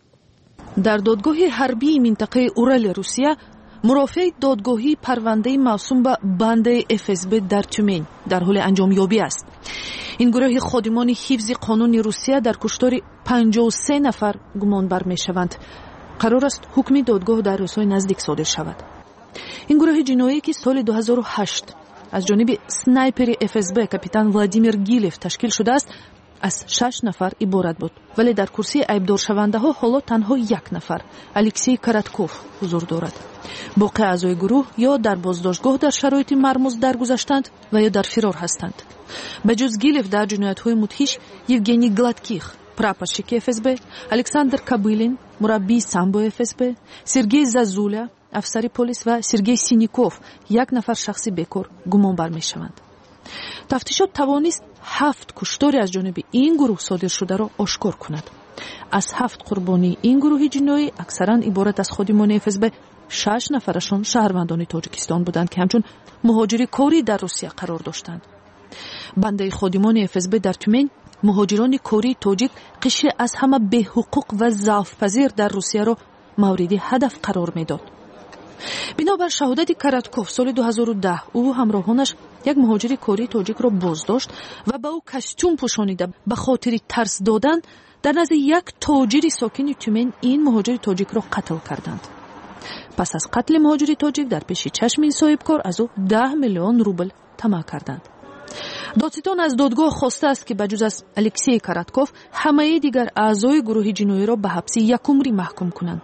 дар додгоҳи ҳарбии минтақаи Урали Русия мурофиаи додгоҳии парвандаи мавсум ба бандаи ФСБ дар Тюмень дар ҳоли анҷомёбӣ аст. ин гурӯҳи ходимони ҳифзи қонуни Русия дар куштори 53 нафар гумонбар мешаванд. қарор аст ҳукми додгоҳ дар рӯзҳои наздик содир шавад. ин гурӯҳи ҷиноӣ ки соли 2008 аз ҷониби снайпери ФСБ капитан Владимир Гилев ташкил шудааст, аз 6 нафар иборат буд, вале дар курсии айбдоршавандаҳо ҳоло танҳо 1 нафар Алексей Каратков ҳузур дорад. боқи аъзои гурӯҳ ё дар боздоштгоҳ дар шароити мармуз даргузаштанд ва ё дар фирор ҳастанд. ба ҷуз Гилев дар ҷиноятҳои мудҳиш Евгений Гладких, прапорщики ФСБ, Александр Кобылин, мураббии самбо ФСБ, Сергей Зазуля, афсари полис ва Сергей Сиников, 1 нафар шахси бекор гумонбар мешаванд. тафтишот тавонист 7 куштори аз ҷониби ин гурӯҳ содиршударо ошкор кунад. аз 7 қурбонии ин гурӯҳи ҷиноӣ аксаран иборат аз ходимони ФСБ, 6 нафарашон шаҳрвандони Тоҷикистон буданд ки ҳамчун муҳоҷири корӣ дар Русия қарор доштанд. бандаи ходимони ФСБ дар Тюмень муҳоҷирони кории тоҷик қишре аз ҳама беҳуқуқ ва завфпазир дар Русияро мавриди ҳадаф қарор медод. бинобар шаҳодати Каратков соли 2010 ӯ ҳамроҳонаш як муҳоҷири кории тоҷикро боздошт ва ба ӯ костюм пӯшонида ба хотири тарс додан дар назди як тоҷири сокини Тюмень ин муҳоҷири тоҷикро қатл карданд. пас аз қатли муҳоҷири тоҷик дар пеши чашми ин соҳибкор аз ӯ 10 миллион рубл тамаъ карданд. додситон аз додгоҳ хостааст ки ба ҷуз аз Алексей Каратков ҳамаи дигар аъзои гурӯҳи ҷиноиро ба ҳабси якумрӣ маҳкум кунанд.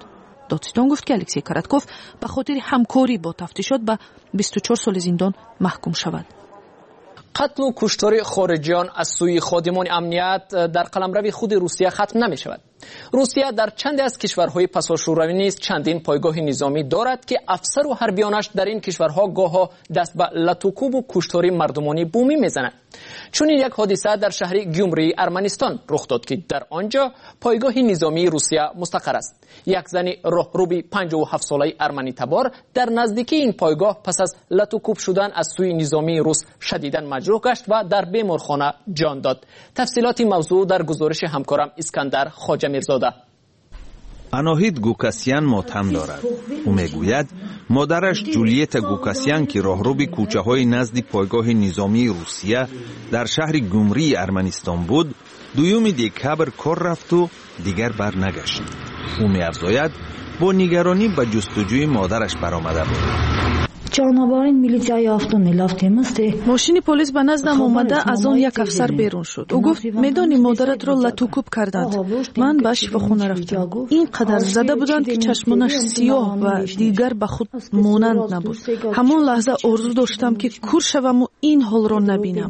دادستان گفت که الکسی کاراتکوف به خاطر همکاری با تفتیشات به 24 سال زندان محکوم شود. قتل و کشتار خارجیان از سوی خادمان امنیت در قلمرو خود روسیه ختم نمی شود. روسیه در چند از کشورهای پساشوروی نیز چندین پایگاه نظامی دارد که افسر و حربیانش در این کشورها گاها دست به لطوکوب و کشتار مردمانی بومی میزنند. چون یک حادثه در شهر گیومری ارمنستان رخ داد که در آنجا پایگاه نظامی روسیه مستقر است. یک زن راهروبی 57 ساله ارمنی تبار در نزدیکی این پایگاه پس از لطوکوب شدن از سوی نظامی روس شدیداً مجروح گشت و در بیمارخانه جان داد. تفصیلات موضوع در گزارش همکارم اسکندر خواجه میرزاده. اناهید گوکاسیان ماتم دارد. او میگوید مادرش جولیتا گوکاسیان که راهروی کوچه‌های نزد پایگاه نظامی روسیه در شهر گیومری ارمنستان بود، 2 دکبر کار رفت و دیگر برنگشت. او می‌افزاید با نگرانی به جستجوی مادرش برآمده بود. ماشین پلیس به نزدم آمده از آن یک افسر بیرون شد. او گفت میدانی مادرت را لطوکوب کردند. من به شفاخانه رفتم. اینقدر زده بودند که چشمانش سیاه و دیگر به خود مانند نبود. همان لحظه آرزو داشتم که کور شوم و این حال را نبینم.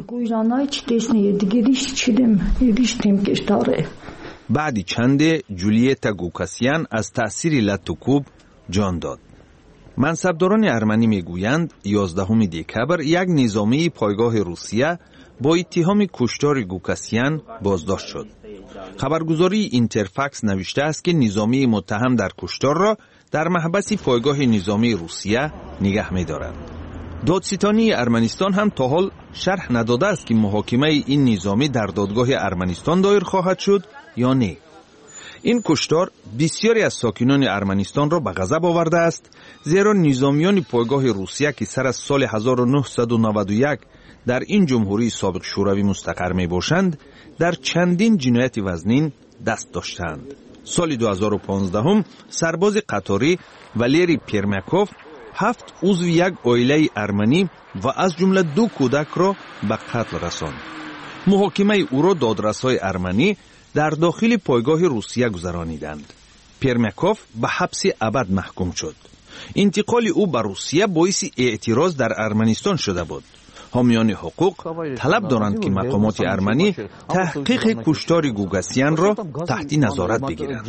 بعد چند جولیتا گوکاسیان از تأثیر لطوکوب جان داد. منصبداران ارمنی میگویند 11 دکبر یک نظامی پایگاه روسیه با اتهام کشتار گوکاسیان بازداشت شد. خبرگزاری اینترفکس نوشته است که نظامی متهم در کشتار را در محبس پایگاه نظامی روسیه نگه می‌دارد. دادستانی ارمنستان هم تا حال شرح نداده است که محاکمه این نظامی در دادگاه ارمنستان دایر خواهد شد یا نه. این کشتار بسیاری از ساکنان ارمنستان را به غضب آورده است، زیرا نظامیان پایگاه روسیه که سر از سال 1991 در این جمهوری سابق شوروی مستقر می باشند در چندین جنایت وزنین دست داشتند. سال 2015 سرباز قطاری والری پرمیاکوف 7 عضو یک عائله ارمنی و از جمله 2 کودک را به قتل رساند. محاکمه او را دادرس‌های ارمنی در داخل پایگاه روسیه گذرانیدند. پرمیاکوف به حبس ابد محکوم شد. انتقال او به روسیه باعث اعتراض در ارمنستان شده بود. حامیان حقوق طلب دارند که مقامات ارمنی تحقیق کشتار گوکاسیان را تحت نظارت بگیرند.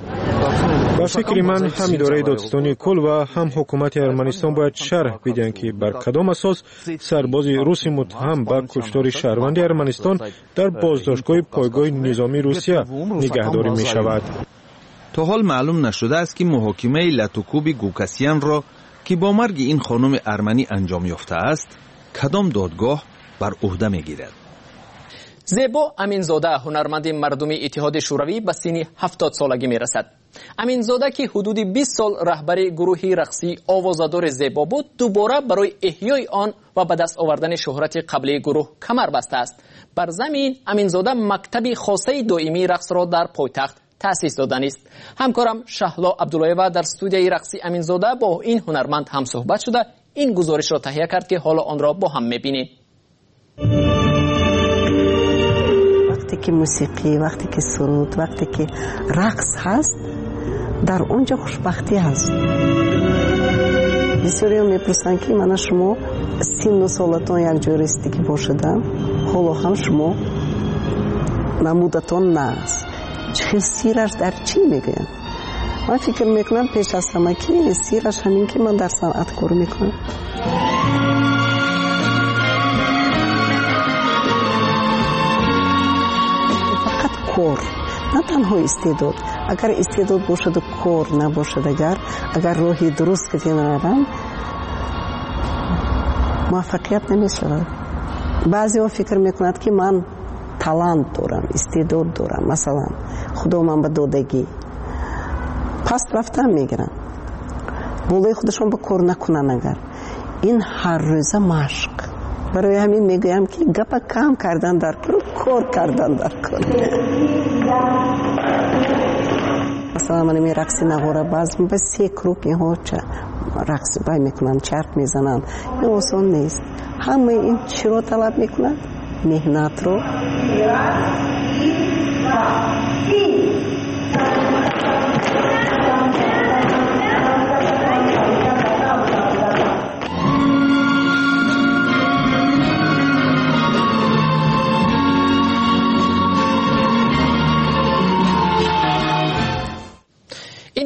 با فکر من هم اداره دادستانی کل و هم حکومت ارمنستان باید شرح بدهند که بر کدام اساس سرباز روسی متهم به کشتار شهروند ارمنستان در بازداشتگاه پایگاه نظامی روسیه نگهداری می شود. تا حال معلوم نشده است که محاکمه لطوکوب گوکاسیان را که با مرگ این خانم ارمنی انجام یافته است کدام دادگاه بر عهده میگیرد. زیبا امینزاده هنرمند مردمی اتحاد شوروی به سن 70 سالگی میرسد. امینزاده که حدود 20 سال رهبر گروهی رقصی آوازدار زیبا بود، دوباره برای احیای آن و به دست آوردن شهرت قبلی گروه کمر بسته است. بر زمین امینزاده مکتب خاصه دائمی رقص را در پایتخت تأسیس دادن است. همکارم شهلا عبداللهیوا در استودیوی رقصی امینزاده با این هنرمند هم صحبت شده این گزارش را تهیه کرد که حالا آن را با هم می‌بینیم. وقتی که موسیقی، وقتی که سرود، وقتی که رقص هست در اونجا خوشبختی هست. بسیاری میپرسن که من شما سن و سالتون یک جای رسیدگی باشدن، حالا هم شما نمودتون نه است. چه سیرش در چی میگوین؟ من فکر میکنم پیش از همه که سیرش همین که من در صنعت کار میکنم. فقط کار، نه تنها استعداد. اگر استعداد باشد و کار نباشد، اگر راهی درست که نرم موفقیت نمیشود. بعضی ها فکر میکنند که من تالنت دارم، استعداد دارم، مثلا خدا من به دادگی پس رفتن میگیرن، بالای خودشون به کار نکنن. اگر این هر روزه مشق، برای همین میگویم که گپ کم کردن در کار کردن در کار. مثلا من می رقص نغوره باز به 3 کروک اینها چه رقص بای میکنن، چرت میزنن. این آسان نیست. همه این چی رو طلب میکنن؟ مهنت رو.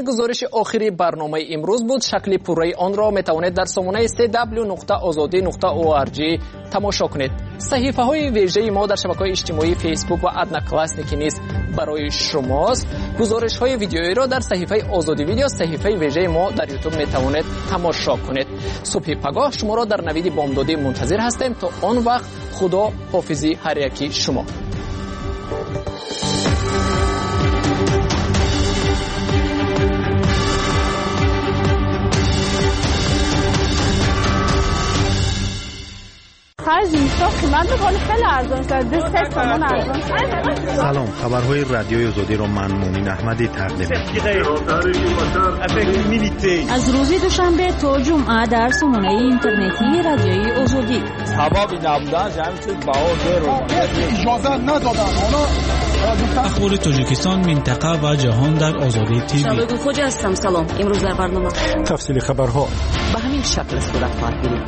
این گزارش آخری برنامه امروز بود. شکل پوره آن را میتوانید در سامانه www.azadi.org تماشا کنید. صحیفه های ویژه ما در شبکه‌های اجتماعی فیسبوک و ادناکلاسنیکی نیز برای شماست. گزارش های ویدیویی را در صحیفه آزادی ویدیو، صحیفه ویژه ما در یوتیوب میتوانید تماشا کنید. صبح پگاه شما را در نوید بامدادی منتظر هستیم. تا آن وقت خدا حافظی هر یکی شما. سلام، خبرهای رادیوی آزادی را من مومن احمدی تقدیم از روز دوشنبه تا جمعه در سامانه اینترنتی رادیوی آزادی. سبب نبودن جمعیت اجازه ندادن. اخبار تاجیکستان، منطقه و جهان در آزادی تیوی. شباب خوجا هستم. سلام. امروز در برنامه تفصیل خبرها به همین شکل صورت خواهد گرفت.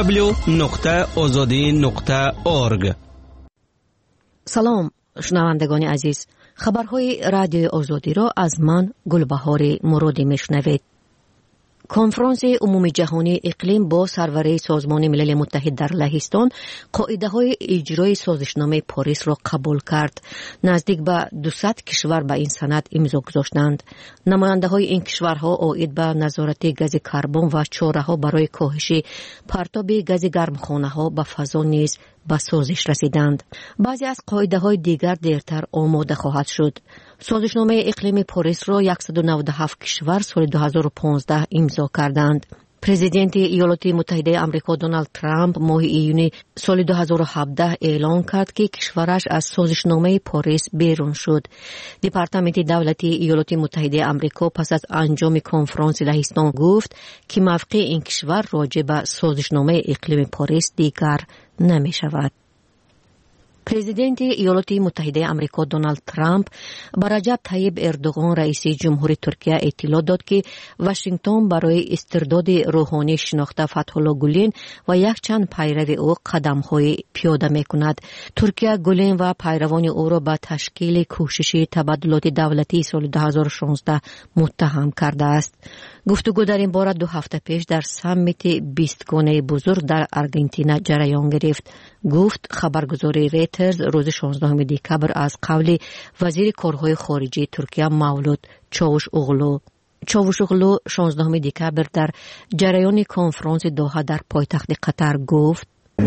www.azadi.org. سلام شنوندگان عزیز، خبرهای رادیوی آزادی را از من گلبهار مرادی میشنوید. کنفرانس عمومی جهانی اقلیم با سروری سازمان ملل متحد در لهستان قاعده‌های اجرای سازشنامه پاریس را قبول کرد. نزدیک به 200 کشور به این سند امضا گذاشتند. نماینده‌های این کشورها عاید به نظارت گاز کربن و چاره‌ها برای کاهش پرتاب گاز گرمخانه‌ها به فضا نیز به سازش رسیدند. بعضی از قاعده‌های دیگر دیرتر آماده خواهد شد. سازشنامه اقلیم پاریس را 197 کشور سال 2015 امضا کردند. پرزیدنت ایالات متحده آمریکا دونالد ترامپ ماه ایون سال 2017 اعلام کرد که کشورش از سازشنامه پاریس بیرون شد. دپارتمنت دولتی ایالات متحده آمریکا پس از انجام کنفرانس لهستان گفت که موافقت این کشور راجع به سازشنامه اقلیم پاریس دیگر نمی شود. پرزیدنت ایالات متحده آمریکا دونالد ترامپ به رجب طیب اردوغان رئیس جمهور ترکیه اطلاع داد که واشنگتن برای استرداد روحانی شناخته فتح‌الله گولن و یک چند پیرو او قدم‌های پیاده می‌کند. ترکیه گولن و پیروان او را به تشکیل کوشش تبادلات دولتی سال 2016 متهم کرده است. گفتگو در این باره 2 هفته پیش در سمیت 20 گانه بزرگ در آرژانتین جریان گرفت. گفت خبرگزاری ریترز روز 16 دکبر از قول وزیر کارهای خارجه ترکیه مولود چاوشوغلو 16 دکبر در جریان کنفرانس دوحه در پایتخت قطر گفت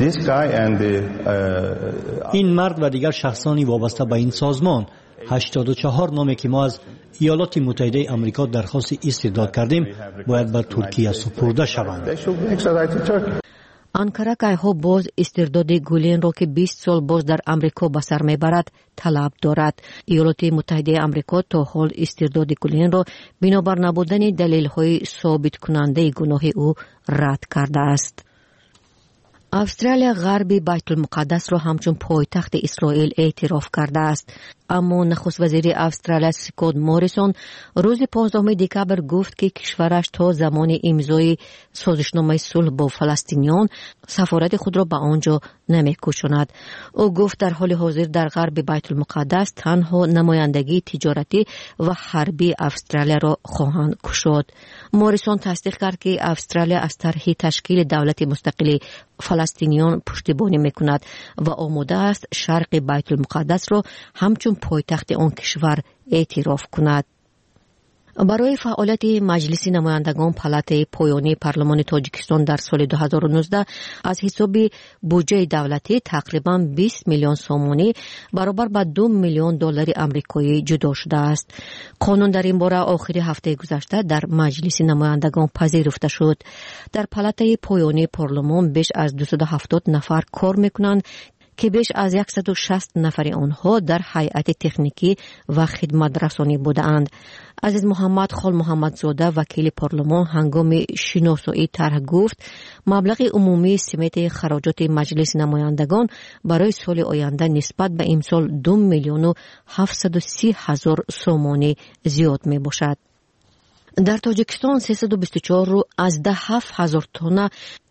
این مرد و دیگر شخصانی وابسته به این سازمان 84 نامی که ما از ایالات متحده آمریکا درخواست استرداد کردیم باید به ترکیه سپرده شوند. آنکارا که ها باز استرداد گولن را که 20 سال باز در آمریکا به سر میبرد طلب دارد. ایالات متحده آمریکا تا حال استرداد گولن را بنابر نبودن دلیل‌های ثابت کننده گناه او رد کرده است. استرالیا غربی بیت المقدس را همچون پایتخت اسرائیل اعتراف کرده است. اما نخست وزیر استرالیا اسکات موریسون روز 15 دکبر گفت که کشورش تا زمان امضای سازشنامه صلح با فلسطینیان سفارت خود را به آنجا نمی‌کشاند. او گفت در حال حاضر در غرب بیت المقدس تنها نمایندگی تجارتی و حربی استرالیا را خواهند گشود. موریسون تصدیق کرد که استرالیا از طرح تشکیل دولت مستقل فلسطینیان پشتیبانی می‌کند و آماده است شرق بیت المقدس را همچون پایتخت آن کشور اعتراف کند. برای فعالیت مجلس نمایندگان پالات پایانی پارلمان تاجیکستان در سال 2019 از حساب بودجه دولتی تقریباً 20 میلیون سومانی برابر با 2 میلیون دلار آمریکایی جدا شده است. قانون در این باره آخر هفته گذشته در مجلس نمایندگان پذیرفته شد. در پالات پایانی پارلمان بیش از 270 نفر کار میکنند که بیش از 160 نفر آنها در هیئت تکنیکی و خدمت رسانی بودند. عزیز محمد خال محمدزاده وکیل پارلمان هنگام شناسایی طرح گفت مبلغ عمومی سمت خراجات مجلس نمایندگان برای سال آینده نسبت به امسال 2 میلیون و 730 هزار سومانی زیاد می باشد. در تاجیکستان 324 رو از 17,000 تن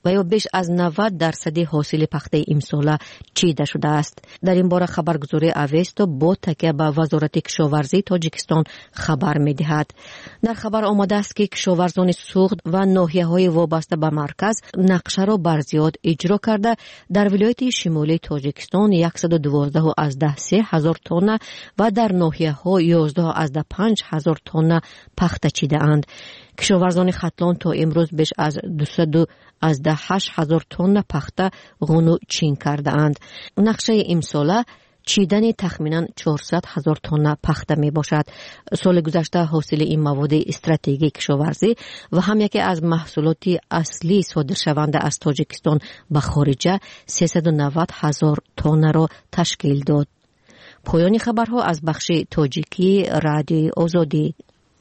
و یا بیش از 90% حاصل پخته امسال چیده شده است. در این باره خبرگزاری اوستو با تکیه به وزارت کشاورزی تاجیکستان خبر می‌دهد. در خبر آمده است که کشاورزان سوخت و ناحیه‌های وابسته به مرکز نقشه را بر زیاد اجرا کرده در ولایت شمالی تاجیکستان 112.3 تن و در ناحیه‌ها 11.5 تن پخته چیده اند. کشاورزان ختلان تا امروز بیش از 208,000 تن پخته غنو چین کرده اند. نقشه امساله چیدن تخمینا 400,000 تن پخته می باشد. سال گذشته حاصل این مواد استراتژیک کشاورزی و هم یکی از محصولات اصلی صادر شونده از تاجیکستان به خارج 390,000 تن را تشکیل داد. پایان خبرها از بخش تاجیکی رادیوی آزادی.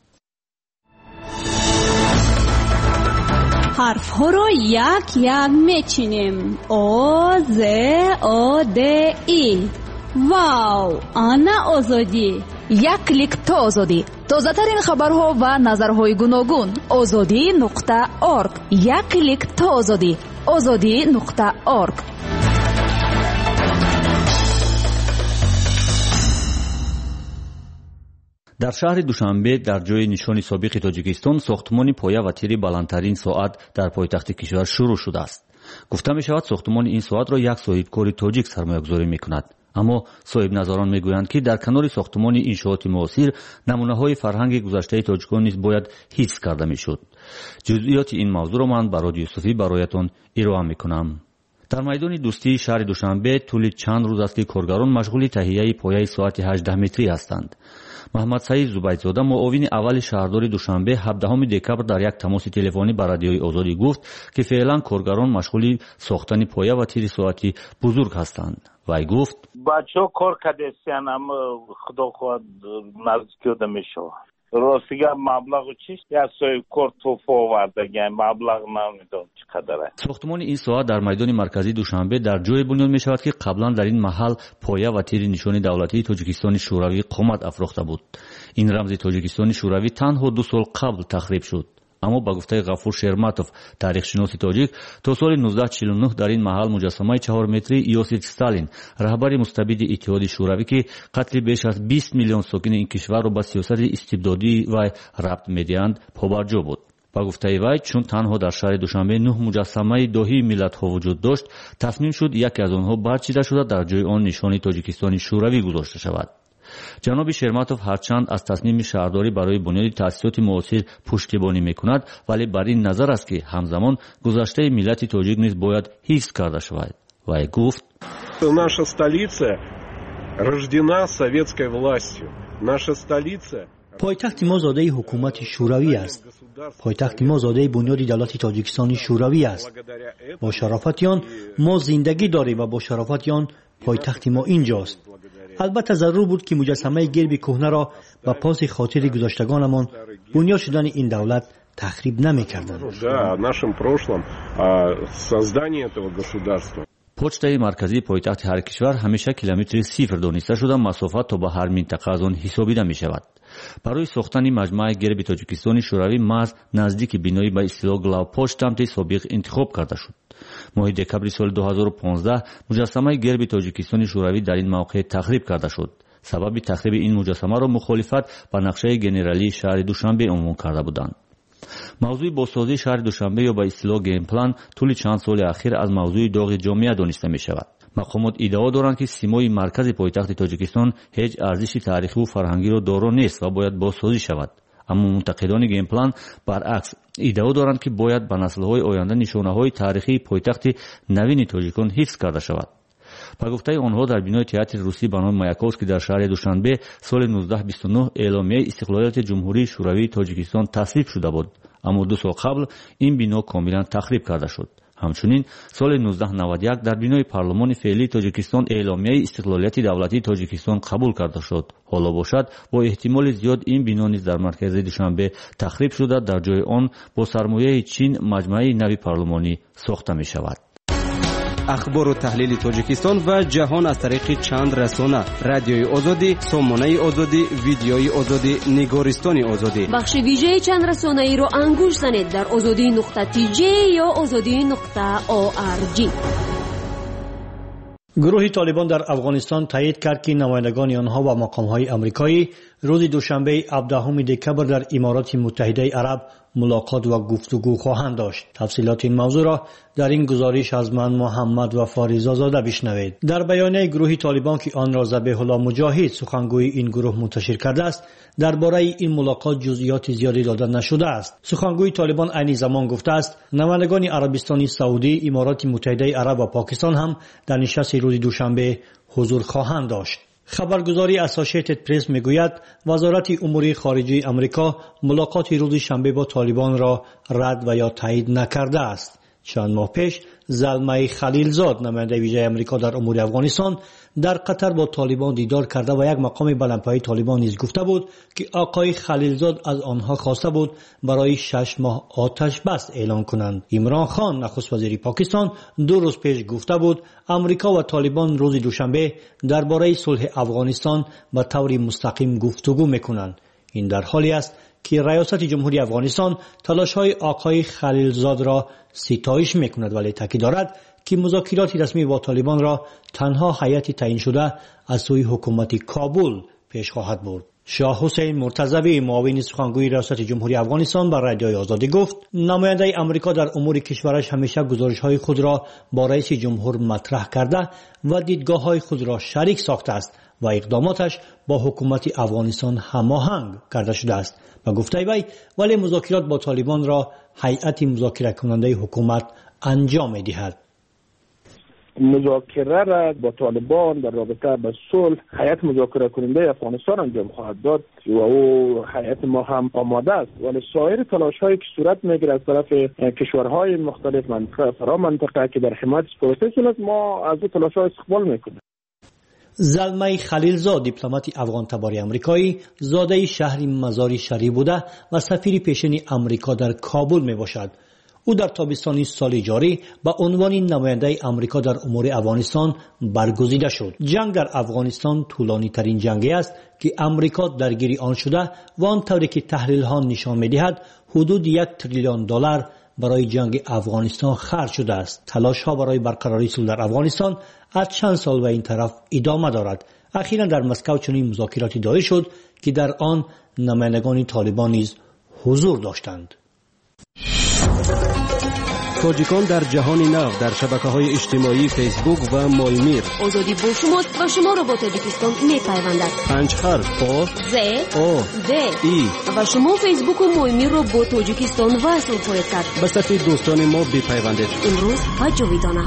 حرف ها رو یک یک میچینیم. او ز او د ای. واو، آنا آزادی. یک کلیک تا آزادی. تازه ترین خبرها و نظرهای گوناگون. azadi.org. یک کلیک تا آزادی. azadi.org. در شهر دوشنبه در جای نشان سابق تاجیکستان ساختمان پایه و تیر بلندترین ساعت در پایتخت کشور شروع شده است. گفته می شود ساختمان این ساعت را یک صاحبکار تاجیک سرمایه‌گذاری می کند. اما صاحب نظران می گویند که در کنار ساختمان انشاءات معاصر نمونه های فرهنگ گذشته تاجیکان نیز باید حفظ کرده می شد. جزئیات این موضوع را من برای یوسفی برایتان ارائه می کنم. در میدان دوستی شهر دوشنبه طول چند روز است که کارگران مشغول تهیه پایه ساعت 18 متری هستند. محمد سعید زبیدزاده معاون اول شهردار دوشنبه 17 دکبر در یک تماس تلفنی با رادیوی آزادی گفت که فعلا کارگران مشغول ساختن پایه و تیر ساعتی بزرگ هستند. وی گفت بچه‌ها کار کردن اما خدا خواهد نزدیک میشه. راستیگه مبلغ چیست؟ یا سوی کار توفه آورده گه مبلغ نمیدونم چقدره. ساختمان این ساعت در میدان مرکزی دوشنبه در جای بنیاد می شود که قبلا در این محل پایه و تیر نشان دولتی تاجیکستان شوروی قامت افروخته بود. این رمز تاجیکستان شوروی تنها 2 سال قبل تخریب شد. اما با گفته غفور شیرماتوف تاریخ شناس تاجیک تا سال 1949 در این محل مجسمه 4 متری یوسف استالین رهبر مستبد اتحاد شوروی که قتل بیش از 20 میلیون ساکن این کشور را به سیاست استبدادی و ربط می‌دهند پابرجا بود. با گفته وی چون تنها در شهر دوشنبه 9 مجسمه داهی ملت‌ها وجود داشت تصمیم شد یکی از آنها برچیده شده در جای آن نشان تاجیکستان شوروی گذاشته شود. جناب شیرماتوف هرچند از تصمیم شهرداری برای بنیاد تأسیسات معاصر پشتیبانی میکند ولی بر این نظر است که همزمان گذشته ملت تاجیک نیز باید حفظ کرده شود. وی گفت наша столица рождена советской властью. наша столица پایتخت ما زاده حکومت شوروی است. پایتخت ما زاده بنیاد دولت تاجیکستان شوروی است. با شرافت آن ما زندگی داریم و با شرافت آن پایتخت ما اینجاست. البته ضرور بود که مجسمه گربی کهنه را به پاس خاطر گذشتگانمان بنیاد شدن این دولت تخریب نمی‌کردند. پشت مرکزی پایتخت هر کشور همیشه کیلومتر صفر دانسته شده مسافت تا به هر منطقه از آن حسابیده می شود. برای ساختن مجمع گرب تاجیکستان شوروی محض نزدیک بینایی به اصطلاح گلاوپوش سمت سابق انتخاب کرده شد. ماه دکبر سال 2015 مجسمه گرب تاجیکستان شوروی در این موقع تخریب کرده شد. سبب تخریب این مجسمه را مخالفت با نقشه گنرالی شهر دوشنبه عنوان کرده بودند. موضوع بازسازی شهر دوشنبه یا به اصطلاح گیم پلان طول چند سال اخیر از موضوع داغ جامعه دانسته می شود. مقامات ادعا دارند که سیمای مرکز پایتخت تاجیکستان هیچ ارزش تاریخی و فرهنگی را دارا نیست و باید بازسازی شود. اما منتقدان گیم پلان برعکس ادعا دارند که باید به نسل‌های آینده نشانه‌های تاریخی پایتخت نوین تاجیکان حفظ کرده شود. با گفته آنها در بینای تئاتر روسی به نام مایاکوفسکی در شهر دوشنبه سال 1929 اعلامیه استقلالیت جمهوری شوروی تاجیکستان تصویب شده بود، اما 2 سال قبل این بنا کاملا تخریب کرده شد. همچنین سال 1991 در بینای پارلمان فعلی تاجیکستان اعلامیه استقلالیت دولتی تاجیکستان قبول کرده شد. حالا باشد با احتمال زیاد این بنا نیز در مرکز دوشنبه تخریب شده در جای آن با سرمایه چین مجمع نوی پارلمانی ساخته می شود. اخبار و تحلیل تاجیکستان و جهان از طریق چند رسانه: رادیوی آزادی، سامانه آزادی، ویدیوی آزادی، نگارستان آزادی. بخش ویژه چند رسانه‌ای رو انگوش زنید در azadi.tj یا azadi.org. گروه طالبان در افغانستان تایید کرد که نمایندگان آنها و مقام‌های آمریکایی روز دوشنبه 17 دکمبر در امارات متحده عرب ملاقات و گفتگو خواهند داشت. تفصیلات این موضوع را در این گزارش از من محمد و فاریزا زاده بشنوید. در بیانیه گروه طالبان که آن را ذبیح الله مجاهد سخنگوی این گروه منتشر کرده است، درباره این ملاقات جزئیات زیادی داده نشده است. سخنگوی طالبان عین زمان گفته است نمایندگان عربستان سعودی، امارات متحده عرب و پاکستان هم در نشست روز دوشنبه حضور خواهند داشت. خبرگزاری اسوسییتد پرس میگوید وزارت امور خارجه آمریکا ملاقات روز شنبه با طالبان را رد و یا تایید نکرده است. چند ماه پیش زلمه خلیلزاد نماینده ویژه آمریکا در امور افغانستان در قطر با طالبان دیدار کرده و یک مقام بلندپایه طالبان نیز گفته بود که آقای خلیلزاد از آنها خواسته بود برای 6 ماه آتش بس اعلان کنند. عمران خان نخست وزیر پاکستان 2 روز پیش گفته بود آمریکا و طالبان روز دوشنبه درباره صلح افغانستان به طور مستقیم گفتگو میکنند. این در حالی است که ریاست جمهوری افغانستان تلاش‌های آقای خلیلزاد را ستایش میکند ولی تاکید دارد که مذاکرات رسمی با طالبان را تنها هیئت تعیین شده از سوی حکومت کابل پیش خواهد برد. شاه حسین مرتضوی معاون سخنگوی ریاست جمهوری افغانستان بر رادیوی آزادی گفت نماینده آمریکا در امور کشورش همیشه گزارش‌های خود را با رئیس جمهور مطرح کرده و دیدگاه‌های خود را شریک ساخته است و اقداماتش با حکومت افغانستان هماهنگ کرده شده است. و گفته وی ولی مذاکرات با طالبان را هیئت مذاکره کننده حکومت انجام می‌دهد. مذاکره را با طالبان در رابطه با صلح هیئت مذاکره کننده افغانستان انجام خواهد داد و او هیئت ما هم آماده است، ولی سایر تلاش‌هایی که صورت می‌گیرد از طرف کشورهای مختلف منطقه فرا منطقه که در حمایت پروسس است، ما از این تلاش‌ها استقبال می‌کنیم. زلمه خلیلزاد دیپلمات افغان تبار آمریکایی زاده شهر مزار شریف بوده و سفیر پیشین آمریکا در کابل می باشد. او در تابستان سال جاری به عنوان نماینده آمریکا در امور افغانستان برگزیده شد. جنگ در افغانستان طولانی ترین جنگی است که آمریکا درگیر آن شده و آنطوری که تحلیل ها نشان می دهد حدود $1 تریلیون برای جنگ افغانستان خرج شده است. تلاش ها برای برقراری صلح در افغانستان از چند سال به این طرف ادامه دارد. اخیراً در مسکو چنین مذاکراتی دایر شد که در آن نمایندگان طالبان نیز حضور داشتند. تاجیکان در جهان نو در شبکه‌های اجتماعی فیسبوک و مایمیر. آزادی با شماست و شما را با تاجیکستان می‌پیوندد. 5 حرف آ ز او د ای و شما فیسبوک و مایمیر را با تاجیکستان وصل خواهید کرد. به صف دوستان ما بپیوندید. امروز و جاویدانه.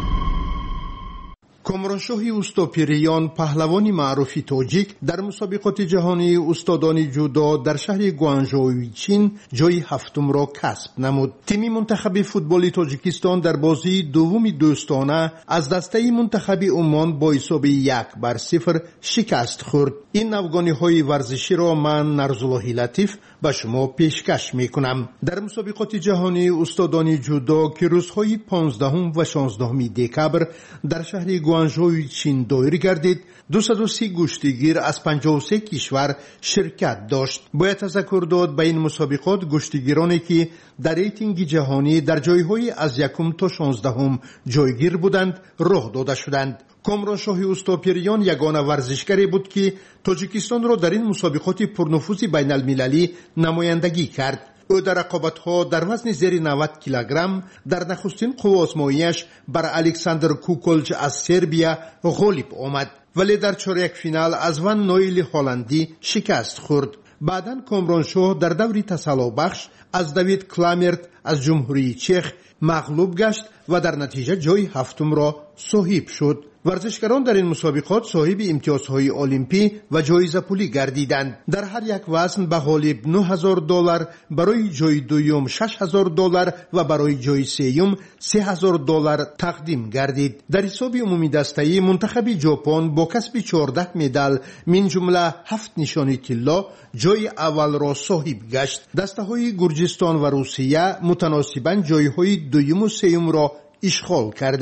کامرانشاه اوستاپیریان پهلوانی معروف تاجیک در مسابقات جهانی استادان جودو در شهر گوانژوی چین جای 7 را کسب نمود. تیم منتخب فوتبال تاجیکستان در بازی دوم دوستانه از دسته منتخب عمان با حساب 1-0 شکست خورد. این افغانی ورزشی را من نرزالله لطیف به شما پیشکش میکنم. در مسابقات جهانی استادان جودو که روزهای 15 و 16 دکمبر در شهر گوانژوی چین دایر گردید، 230 گشتیگیر از 53 کشور شرکت داشت. باید تذکر داد به این مسابقات گشتیگیرانی که در ریتینگ جهانی در جایهای از 1 تا 16 جایگیر بودند راه داده شدند. کامرانشاه اوستاپیریان یگانه ورزشکاری بود که تاجیکستان را در این مسابقات پرنفوذ بین المللی نمایندگی کرد. او در رقابت‌ها در وزن زیر 90 کیلوگرم در نخستین قوآزمایی‌اش بر الکساندر کوکولج از سربیا غالب آمد، ولی در چهارک فینال از ون نویل هلندی شکست خورد. بعداً کامرانشاه در دوری تسلا بخش از دوید کلامرت از جمهوری چخ مغلوب گشت و در نتیجه جای 7 را صاحب شد. ورزشکاران در این مسابقات صاحب امتیازهای المپی و جایزه پولی گردیدند. در هر یک وزن به غالب $9,000، برای جای دوم $6,000 و برای جای سوم $3,000 تقدیم گردید. در حساب عمومی دسته‌ای منتخب ژاپن با کسب 14 مدال من جمله 7 نشانی طلا جای اول را صاحب گشت. دسته‌های گرجستان و روسیه متناسباً جایهای دوم و سوم را اشغال کردند.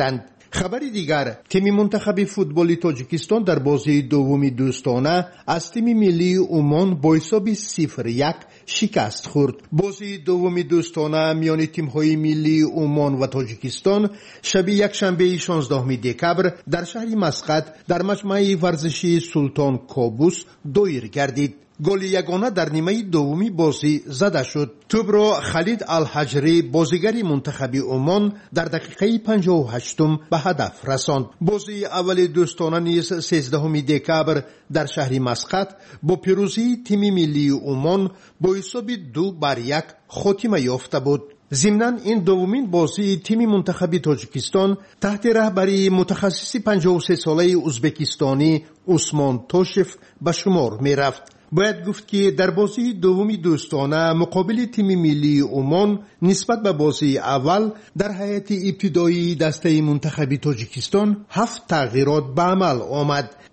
خبری دیگر، تیم منتخب فوتبال تاجیکستان در بازی دومی دوستانه از تیم ملی عمان با حساب 0-1 شکست خورد. بازی دومی دوستانه میان تیم‌های ملی عمان و تاجیکستان شب یکشنبه 16 دکبر در شهر مسقط در مجمع ورزشی سلطان کابوس دایر گردید. گل یگانه در نیمه دومی بازی زده شد. توپ را خالد الحجری بازیگر منتخب عمان در دقیقه 58 به هدف رساند. بازی اول دوستانه نیز 13 دکبر در شهر مسقط با پیروزی تیم ملی عمان با حساب 2-1 خاتمه یافته بود. ضمناً این دومین بازی تیم منتخب تاجیکستان تحت رهبری متخصص 53 ساله ازبکستانی عثمان توشف به شمار می رفت. باید گفت که در بازی دومی دوستانه مقابل تیم ملی عمان نسبت به بازی اول در هیئت ابتدایی دسته منتخب تاجیکستان 7 تغییرات به عمل آمد.